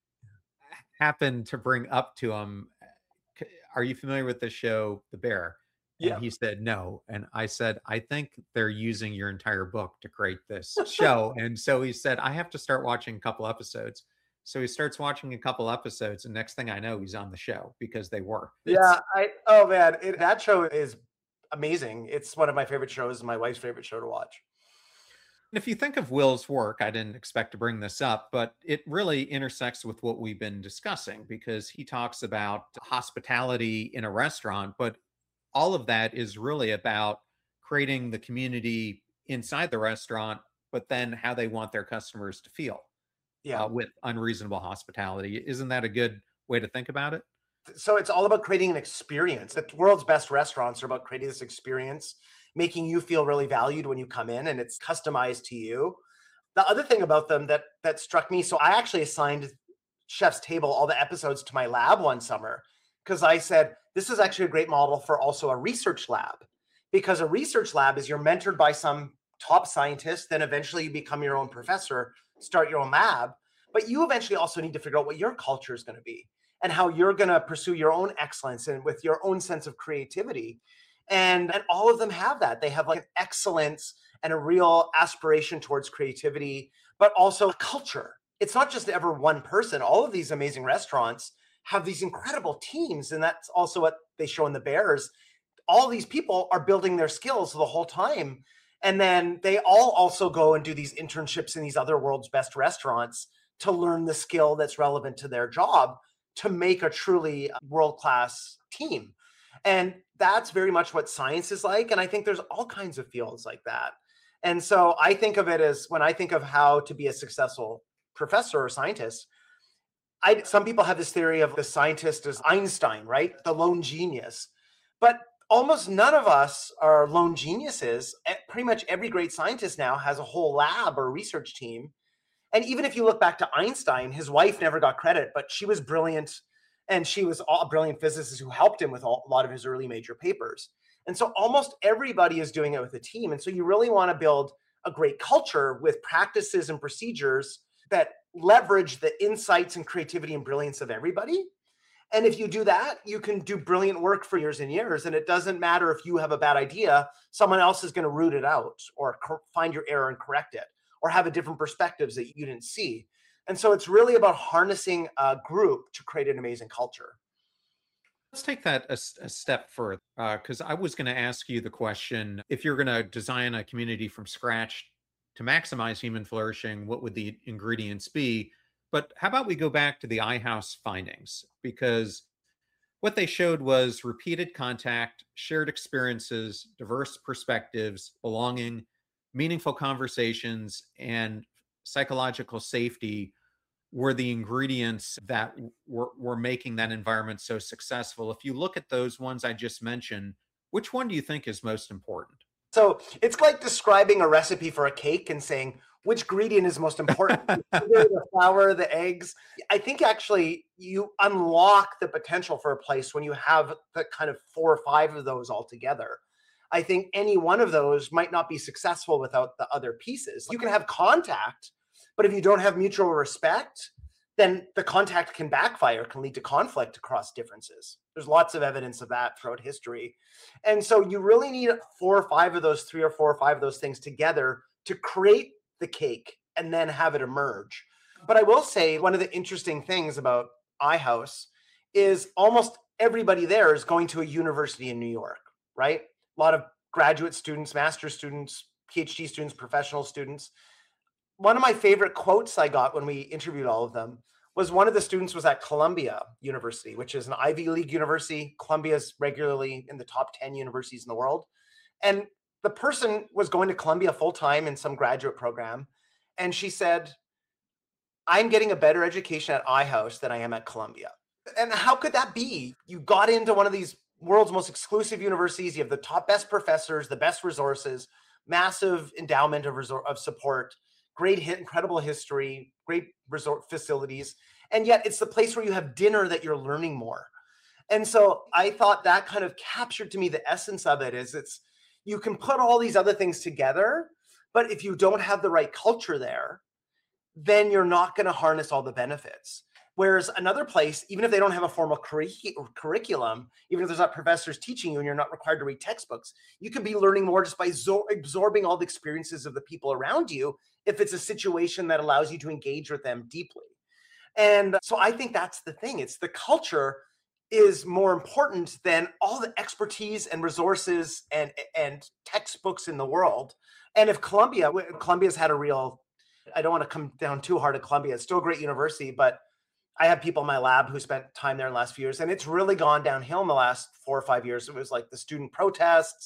happened to bring up to him, are you familiar with the show, The Bear? And
Yeah.
he said, no. And I said, I think they're using your entire book to create this show. And so he said, I have to start watching a couple episodes. So he starts watching a couple episodes, and next thing I know, he's on the show because they were.
Yeah. Oh man, that show is amazing. It's one of my favorite shows, my wife's favorite show to watch.
And if you think of Will's work, I didn't expect to bring this up, but it really intersects with what we've been discussing, because he talks about hospitality in a restaurant, but all of that is really about creating the community inside the restaurant, but then how they want their customers to feel
Yeah.
with unreasonable hospitality. Isn't that a good way to think about it?
So it's all about creating an experience. The world's best restaurants are about creating this experience, making you feel really valued when you come in, and it's customized to you. The other thing about them that struck me, so I actually assigned Chef's Table all the episodes to my lab one summer because I said this is actually a great model for also a research lab, because a research lab is you're mentored by some top scientist, then eventually you become your own professor, start your own lab, but you eventually also need to figure out what your culture is going to be and how you're going to pursue your own excellence and with your own sense of creativity. And all of them have that. They have like an excellence and a real aspiration towards creativity, but also a culture. It's not just ever one person. All of these amazing restaurants have these incredible teams. And that's also what they show in The Bears. All these people are building their skills the whole time. And then they all also go and do these internships in these other world's best restaurants to learn the skill that's relevant to their job to make a truly world-class team. And that's very much what science is like. And I think there's all kinds of fields like that. And so I think of it as when I think of how to be a successful professor or scientist, some people have this theory of the scientist as Einstein, right? The lone genius. But almost none of us are lone geniuses. Pretty much every great scientist now has a whole lab or research team. And even if you look back to Einstein, his wife never got credit, but she was brilliant. And she was a brilliant physicist who helped him with a lot of his early major papers. And so almost everybody is doing it with a team. And so you really want to build a great culture with practices and procedures that leverage the insights and creativity and brilliance of everybody. And if you do that, you can do brilliant work for years and years. And it doesn't matter if you have a bad idea, someone else is going to root it out or find your error and correct it, or have a different perspectives that you didn't see. And so it's really about harnessing a group to create an amazing culture.
Let's take that a step further, because I was going to ask you the question, if you're going to design a community from scratch to maximize human flourishing, what would the ingredients be? But how about we go back to the iHouse findings? Because what they showed was repeated contact, shared experiences, diverse perspectives, belonging, meaningful conversations, and psychological safety were the ingredients that were making that environment so successful. If you look at those ones I just mentioned, which one do you think is most important?
So it's like describing a recipe for a cake and saying which ingredient is most important, the sugar, the flour, the eggs. I think actually you unlock the potential for a place when you have the kind of 4 or 5 of those all together. I think any one of those might not be successful without the other pieces. You can have contact, but if you don't have mutual respect, then the contact can backfire, can lead to conflict across differences. There's lots of evidence of that throughout history. And so you really need 4 or 5 of those, 3 or 4 or 5 of those things together to create the cake and then have it emerge. But I will say one of the interesting things about iHouse is almost everybody there is going to a university in New York, right? A lot of graduate students, master's students, PhD students, professional students. One of my favorite quotes I got when we interviewed all of them was one of the students was at Columbia University, which is an Ivy League university. Columbia is regularly in the top 10 universities in the world. And the person was going to Columbia full time in some graduate program. And she said, I'm getting a better education at iHouse than I am at Columbia. And how could that be? You got into one of these world's most exclusive universities. You have the top best professors, the best resources, massive endowment of support, incredible history, great resort facilities. And yet it's the place where you have dinner that you're learning more. And so I thought that kind of captured to me the essence of it is you can put all these other things together, but if you don't have the right culture there, then you're not going to harness all the benefits. Whereas another place, even if they don't have a formal curriculum, even if there's not professors teaching you and you're not required to read textbooks, you can be learning more just by absorbing all the experiences of the people around you if it's a situation that allows you to engage with them deeply. And so I think that's the thing. It's the culture is more important than all the expertise and resources and textbooks in the world. And if Columbia's had a real, I don't want to come down too hard at Columbia. It's still a great university, but I have people in my lab who spent time there in the last few years, and it's really gone downhill in the last 4 or 5 years. It was like the student protests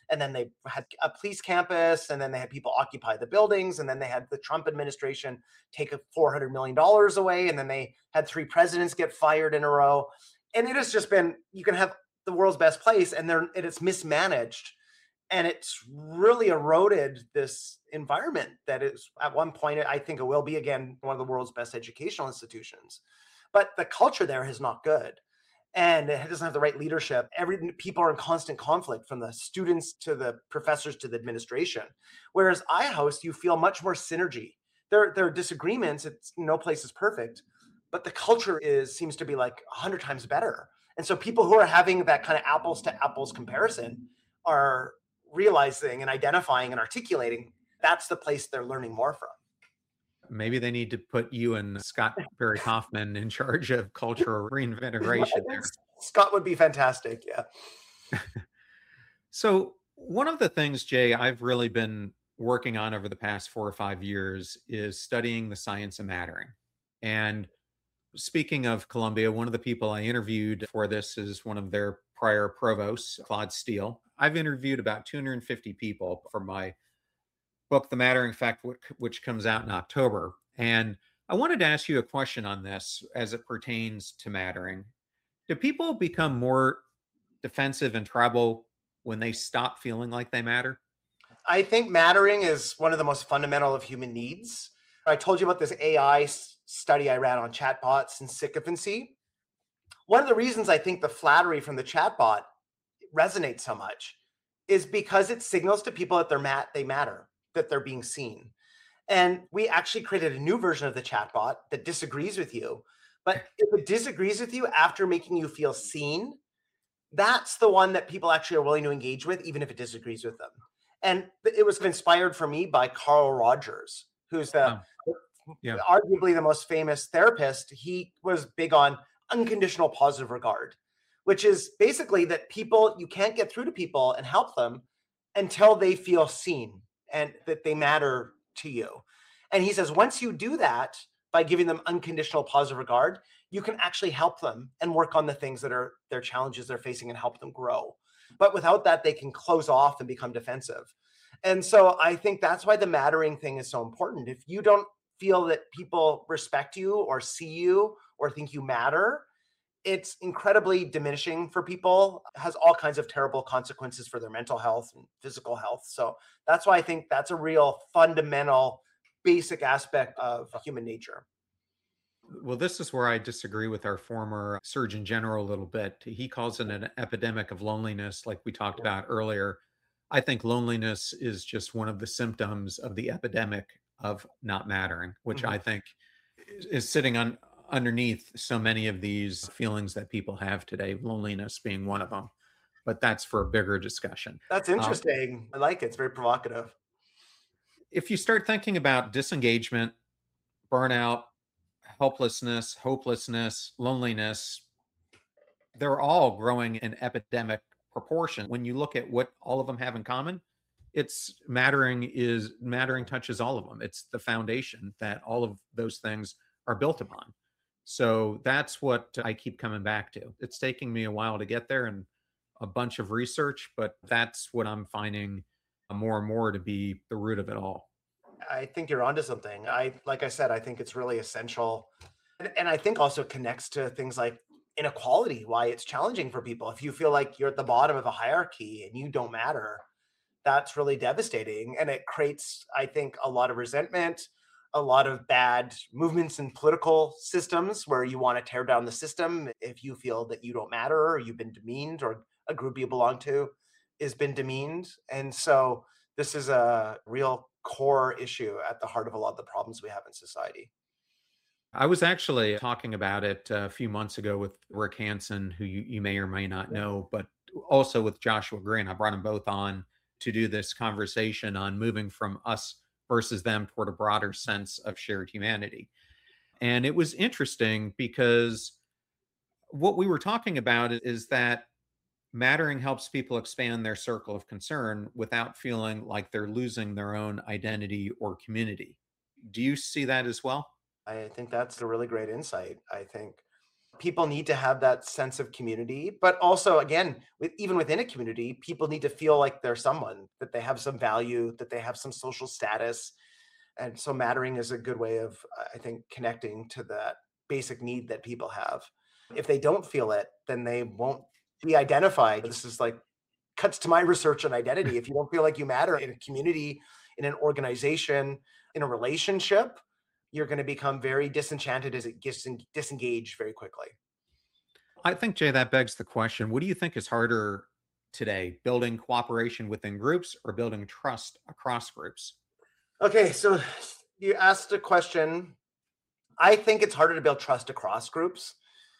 And then they had a police campus, and then they had people occupy the buildings, and then they had the Trump administration take $400 million away, and then they had three presidents get fired in a row. And it has just been, you can have the world's best place, and it's mismanaged, and it's really eroded this environment that is, at one point, I think it will be again one of the world's best educational institutions. But the culture there is not good, and it doesn't have the right leadership. People are in constant conflict, from the students to the professors to the administration. Whereas iHouse, you feel much more synergy. There are disagreements. It's, no place is perfect, but the culture seems to be like 100 times better. And so people who are having that kind of apples to apples comparison are realizing and identifying and articulating that's the place they're learning more from.
Maybe they need to put you and Scott Barry Kaufman in charge of cultural reintegration there.
Scott would be fantastic. Yeah.
So one of the things, Jay, I've really been working on over the past 4 or 5 years is studying the science of mattering. And speaking of Columbia, one of the people I interviewed for this is one of their prior provosts, Claude Steele. I've interviewed about 250 people for my book, The Mattering Effect, which comes out in October. And I wanted to ask you a question on this as it pertains to mattering. Do people become more defensive and tribal when they stop feeling like they matter?
I think mattering is one of the most fundamental of human needs. I told you about this AI study I ran on chatbots and sycophancy. One of the reasons I think the flattery from the chatbot resonates so much is because it signals to people that they matter, that they're being seen. And we actually created a new version of the chatbot that disagrees with you. But if it disagrees with you after making you feel seen, that's the one that people actually are willing to engage with, even if it disagrees with them. And it was inspired for me by Carl Rogers, who's arguably the most famous therapist. He was big on unconditional positive regard, which is basically that you can't get through to people and help them until they feel seen and that they matter to you. And he says, once you do that, by giving them unconditional positive regard, you can actually help them and work on the things that are their challenges they're facing and help them grow. But without that, they can close off and become defensive. And so I think that's why the mattering thing is so important. If you don't feel that people respect you or see you or think you matter, it's incredibly diminishing for people. It has all kinds of terrible consequences for their mental health and physical health. So that's why I think that's a real fundamental, basic aspect of human nature.
Well, this is where I disagree with our former Surgeon General a little bit. He calls it an epidemic of loneliness, like we talked about earlier. I think loneliness is just one of the symptoms of the epidemic of not mattering, which I think is sitting underneath so many of these feelings that people have today, loneliness being one of them. But that's for a bigger discussion.
That's interesting. I like it. It's very provocative.
If you start thinking about disengagement, burnout, helplessness, hopelessness, loneliness, they're all growing in epidemic proportion. When you look at what all of them have in common, mattering touches all of them. It's the foundation that all of those things are built upon. So that's what I keep coming back to. It's taking me a while to get there and a bunch of research, but that's what I'm finding more and more to be the root of it all.
I think you're onto something. Like I said, I think it's really essential. And I think also connects to things like inequality, why it's challenging for people. If you feel like you're at the bottom of a hierarchy and you don't matter, that's really devastating. And it creates, I think, a lot of resentment, a lot of bad movements in political systems where you want to tear down the system if you feel that you don't matter or you've been demeaned or a group you belong to has been demeaned. And so this is a real core issue at the heart of a lot of the problems we have in society.
I was actually talking about it a few months ago with Rick Hansen, who you may or may not know, but also with Joshua Green. I brought them both on to do this conversation on moving from us versus them toward a broader sense of shared humanity. And it was interesting because what we were talking about is that mattering helps people expand their circle of concern without feeling like they're losing their own identity or community. Do you see that as well?
I think that's a really great insight. I think People need to have that sense of community, but also, again, even within a community, people need to feel like they're someone, that they have some value, that they have some social status. And so mattering is a good way of, I think, connecting to that basic need that people have. If they don't feel it, then they won't be identified. This is like cuts to my research on identity. If you don't feel like you matter in a community, in an organization, in a relationship, you're going to become very disenchanted as it gets disengaged very quickly.
I think, Jay, that begs the question, what do you think is harder today, building cooperation within groups or building trust across groups?
Okay, so you asked a question. I think it's harder to build trust across groups.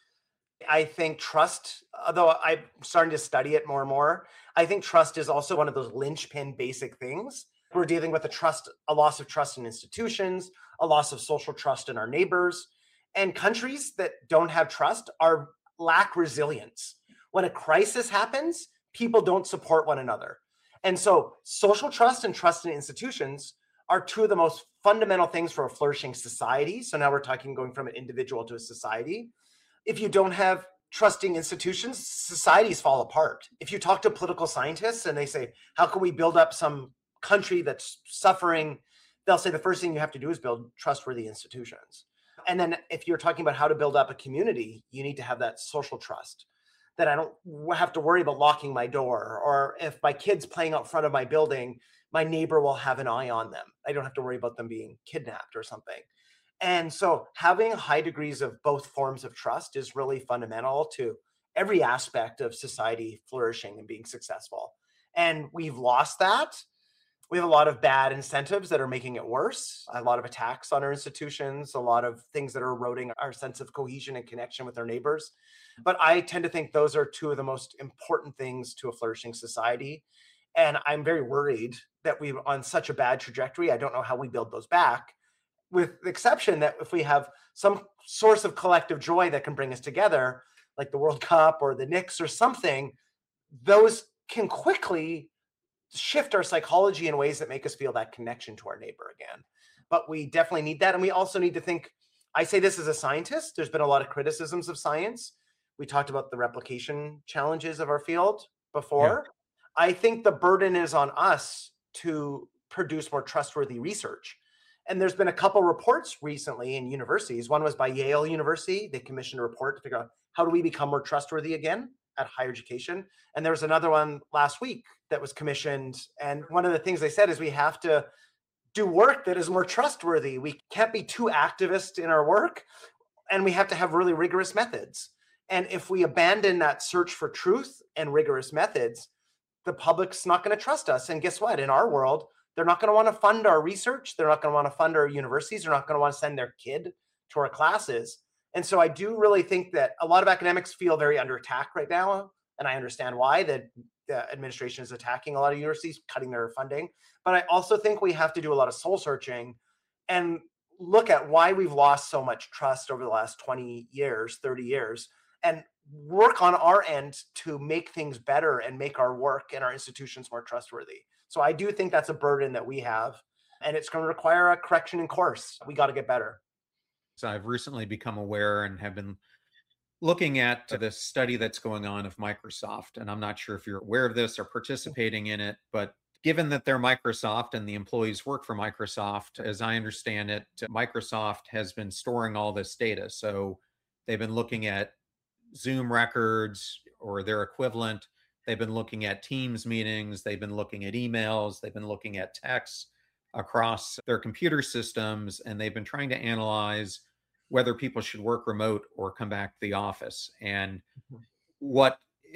I think trust, although I'm starting to study it more and more, I think trust is also one of those linchpin basic things. We're dealing with a loss of trust in institutions, a loss of social trust in our neighbors, and countries that don't have trust lack resilience. When a crisis happens, people don't support one another. And so social trust and trust in institutions are two of the most fundamental things for a flourishing society. So now we're talking going from an individual to a society. If you don't have trusting institutions, societies fall apart. If you talk to political scientists and they say, how can we build up some country that's suffering? They'll say the first thing you have to do is build trustworthy institutions. And then if you're talking about how to build up a community, you need to have that social trust, that I don't have to worry about locking my door, or if my kid's playing out front of my building, my neighbor will have an eye on them. I don't have to worry about them being kidnapped or something. And so having high degrees of both forms of trust is really fundamental to every aspect of society flourishing and being successful. And we've lost that. We have a lot of bad incentives that are making it worse, a lot of attacks on our institutions, a lot of things that are eroding our sense of cohesion and connection with our neighbors. But I tend to think those are two of the most important things to a flourishing society. And I'm very worried that we're on such a bad trajectory. I don't know how we build those back, with the exception that if we have some source of collective joy that can bring us together, like the World Cup or the Knicks or something, those can quickly shift our psychology in ways that make us feel that connection to our neighbor again. But we definitely need that. And we also need to think, I say this as a scientist, there's been a lot of criticisms of science. We talked about the replication challenges of our field before. Yeah. I think the burden is on us to produce more trustworthy research. And there's been a couple reports recently in universities. One was by Yale University. They commissioned a report to figure out how do we become more trustworthy again at higher education. And there was another one last week that was commissioned. And one of the things they said is we have to do work that is more trustworthy. We can't be too activist in our work, and we have to have really rigorous methods. And if we abandon that search for truth and rigorous methods, the public's not going to trust us. And guess what? In our world, they're not going to want to fund our research. They're not going to want to fund our universities. They're not going to want to send their kid to our classes. And so I do really think that a lot of academics feel very under attack right now. And I understand why the administration is attacking a lot of universities, cutting their funding. But I also think we have to do a lot of soul searching and look at why we've lost so much trust over the last 20 years, 30 years, and work on our end to make things better and make our work and our institutions more trustworthy. So I do think that's a burden that we have, and it's going to require a correction in course. We got to get better.
So I've recently become aware and have been looking at this study that's going on of Microsoft. And I'm not sure if you're aware of this or participating in it, but given that they're Microsoft and the employees work for Microsoft, as I understand it, Microsoft has been storing all this data. So they've been looking at Zoom records or their equivalent. They've been looking at Teams meetings. They've been looking at emails. They've been looking at texts across their computer systems. And they've been trying to analyze whether people should work remote or come back to the office. And what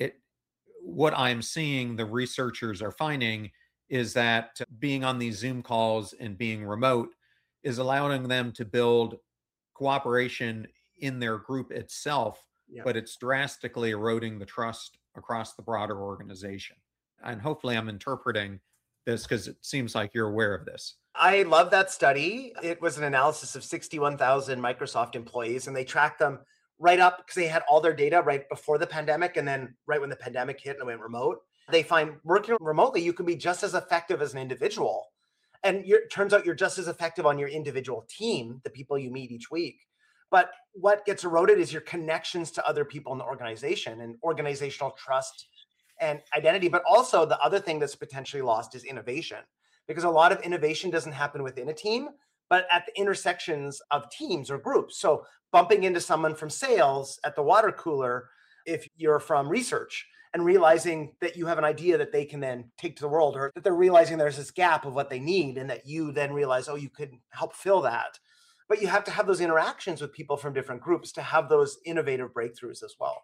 I'm seeing the researchers are finding is that being on these Zoom calls and being remote is allowing them to build cooperation in their group itself, but it's drastically eroding the trust across the broader organization. And hopefully I'm interpreting this because it seems like you're aware of this.
I love that study. It was an analysis of 61,000 Microsoft employees, and they tracked them right up because they had all their data right before the pandemic. And then right when the pandemic hit and it went remote, they find working remotely, you can be just as effective as an individual. And it turns out you're just as effective on your individual team, the people you meet each week. But what gets eroded is your connections to other people in the organization and organizational trust and identity. But also the other thing that's potentially lost is innovation, because a lot of innovation doesn't happen within a team, but at the intersections of teams or groups. So bumping into someone from sales at the water cooler, if you're from research, and realizing that you have an idea that they can then take to the world, or that they're realizing there's this gap of what they need and that you then realize, oh, you could help fill that. But you have to have those interactions with people from different groups to have those innovative breakthroughs as well.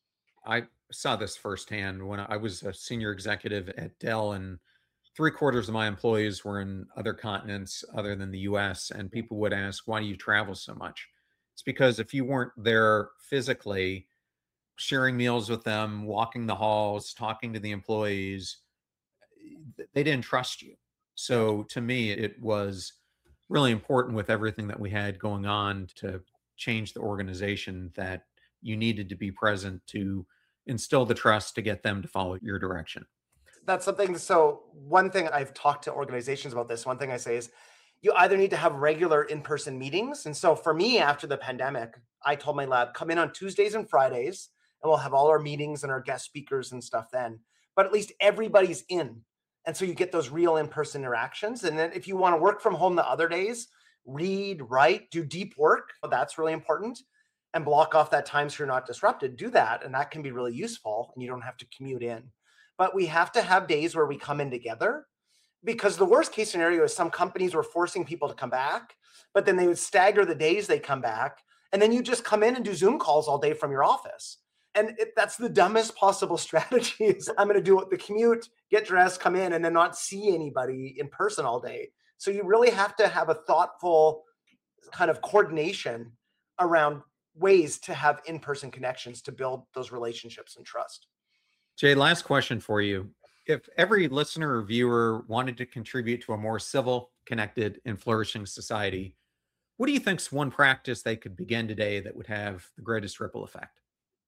I saw this firsthand when I was a senior executive at Dell, and three-quarters of my employees were in other continents other than the US. And people would ask, why do you travel so much? It's because if you weren't there physically, sharing meals with them, walking the halls, talking to the employees, they didn't trust you. So to me, it was really important with everything that we had going on to change the organization that you needed to be present to instill the trust to get them to follow your direction.
That's something. So one thing I've talked to organizations about this, one thing I say is you either need to have regular in-person meetings. And so for me, after the pandemic, I told my lab, come in on Tuesdays and Fridays, and we'll have all our meetings and our guest speakers and stuff then. But at least everybody's in. And so you get those real in-person interactions. And then if you want to work from home the other days, read, write, do deep work. That's really important. And block off that time so you're not disrupted. Do that. And that can be really useful. And you don't have to commute in. But we have to have days where we come in together, because the worst case scenario is some companies were forcing people to come back, but then they would stagger the days they come back. And then you just come in and do Zoom calls all day from your office. And that's the dumbest possible strategy. Is I'm going to do the commute, get dressed, come in, and then not see anybody in person all day. So you really have to have a thoughtful kind of coordination around ways to have in-person connections to build those relationships and trust.
Jay, last question for you. If every listener or viewer wanted to contribute to a more civil, connected, and flourishing society, what do you think is one practice they could begin today that would have the greatest ripple effect?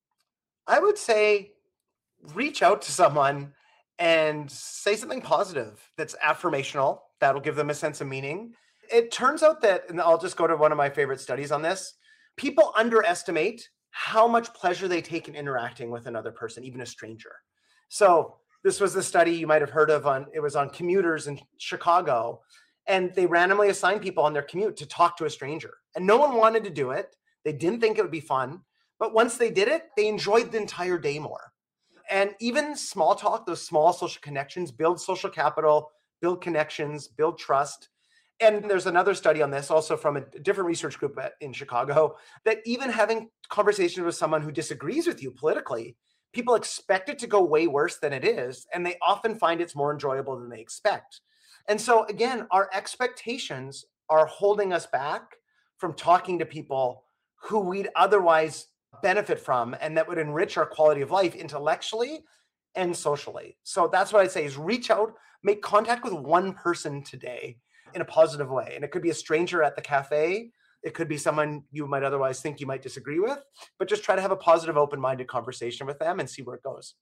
I would say reach out to someone and say something positive that's affirmational. That'll give them a sense of meaning. It turns out that, and I'll just go to one of my favorite studies on this, people underestimate how much pleasure they take in interacting with another person, even a stranger. So this was the study you might have heard of it was on commuters in Chicago, and they randomly assigned people on their commute to talk to a stranger. And no one wanted to do it. They didn't think it would be fun. But once they did it, they enjoyed the entire day more. And even small talk, those small social connections, build social capital, build connections, build trust. And there's another study on this also from a different research group in Chicago, that even having conversations with someone who disagrees with you politically, people expect it to go way worse than it is. And they often find it's more enjoyable than they expect. And so again, our expectations are holding us back from talking to people who we'd otherwise benefit from and that would enrich our quality of life intellectually and socially. So that's what I'd say is reach out, make contact with one person today in a positive way. And it could be a stranger at the cafe. It could be someone you might otherwise think you might disagree with, but just try to have a positive, open-minded conversation with them and see where it goes.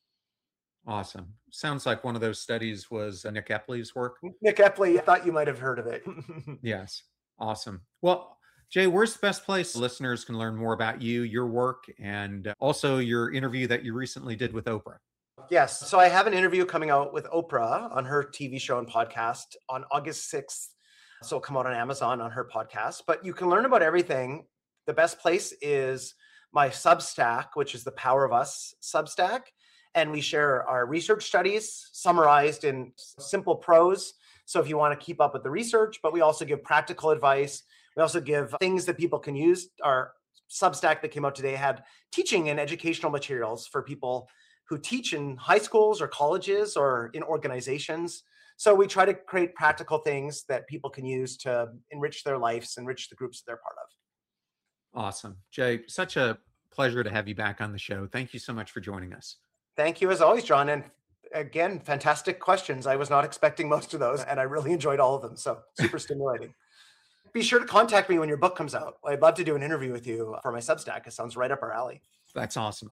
Awesome. Sounds like one of those studies was Nick Epley's work.
Nick Epley, I thought you might have heard of it.
Yes. Awesome. Well, Jay, where's the best place listeners can learn more about you, your work, and also your interview that you recently did with Oprah?
Yes. So I have an interview coming out with Oprah on her TV show and podcast on August 6th. So it'll come out on Amazon on her podcast. But you can learn about everything. The best place is my Substack, which is the Power of Us Substack. And we share our research studies summarized in simple prose. So if you want to keep up with the research, but we also give practical advice. We also give things that people can use. Our Substack that came out today had teaching and educational materials for people who teach in high schools or colleges or in organizations. So we try to create practical things that people can use to enrich their lives, enrich the groups that they're part of.
Awesome. Jay, such a pleasure to have you back on the show. Thank you so much for joining us.
Thank you as always, John. And again, fantastic questions. I was not expecting most of those, and I really enjoyed all of them. So super stimulating. Be sure to contact me when your book comes out. I'd love to do an interview with you for my Substack. It sounds right up our alley.
That's awesome.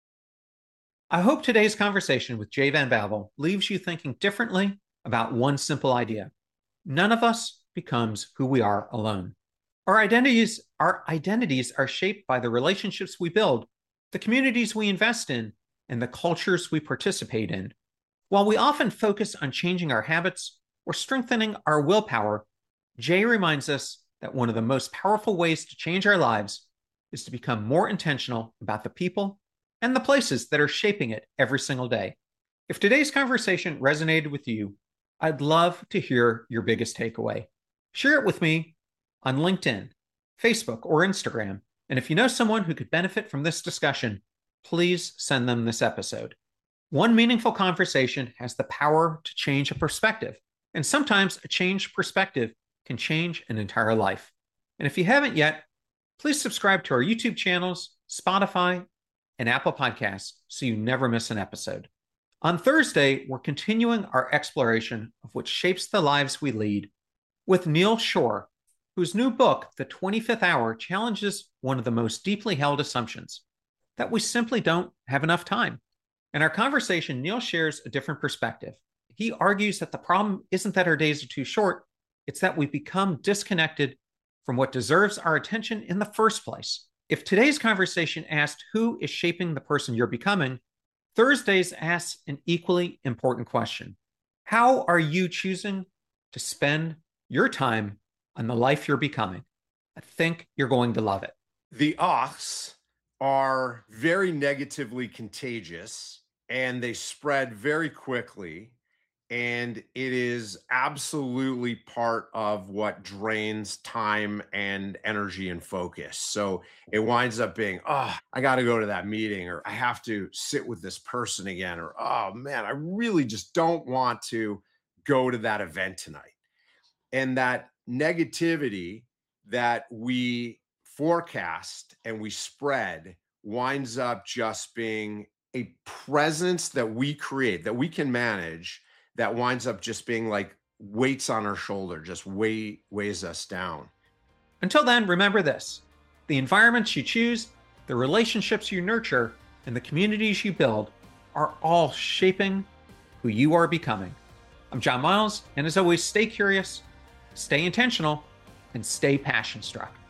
I hope today's conversation with Jay Van Bavel leaves you thinking differently about one simple idea. None of us becomes who we are alone. Our identities are shaped by the relationships we build, the communities we invest in, and the cultures we participate in. While we often focus on changing our habits or strengthening our willpower, Jay reminds us that one of the most powerful ways to change our lives is to become more intentional about the people and the places that are shaping it every single day. If today's conversation resonated with you, I'd love to hear your biggest takeaway. Share it with me on LinkedIn, Facebook, or Instagram. And if you know someone who could benefit from this discussion, please send them this episode. One meaningful conversation has the power to change a perspective, and sometimes a changed perspective can change an entire life. And if you haven't yet, please subscribe to our YouTube channels, Spotify, and Apple Podcasts so you never miss an episode. On Thursday, we're continuing our exploration of what shapes the lives we lead with Neal Schorr, whose new book, The 25th Hour, challenges one of the most deeply held assumptions, that we simply don't have enough time. In our conversation, Neal shares a different perspective. He argues that the problem isn't that our days are too short, it's that we've become disconnected from what deserves our attention in the first place. If today's conversation asked who is shaping the person you're becoming, Thursdays asks an equally important question. How are you choosing to spend your time on the life you're becoming? I think you're going to love it.
The Ochs are very negatively contagious and they spread very quickly. And it is absolutely part of what drains time and energy and focus. So it winds up being, oh, I got to go to that meeting, or I have to sit with this person again, or, oh man, I really just don't want to go to that event tonight. And that negativity that we forecast and we spread winds up just being a presence that we create, that we can manage, that winds up just being like weights on our shoulder, just weighs us down.
Until then, remember this: the environments you choose, the relationships you nurture, and the communities you build are all shaping who you are becoming. I'm John Miles, and as always, stay curious, stay intentional, and stay passion-struck.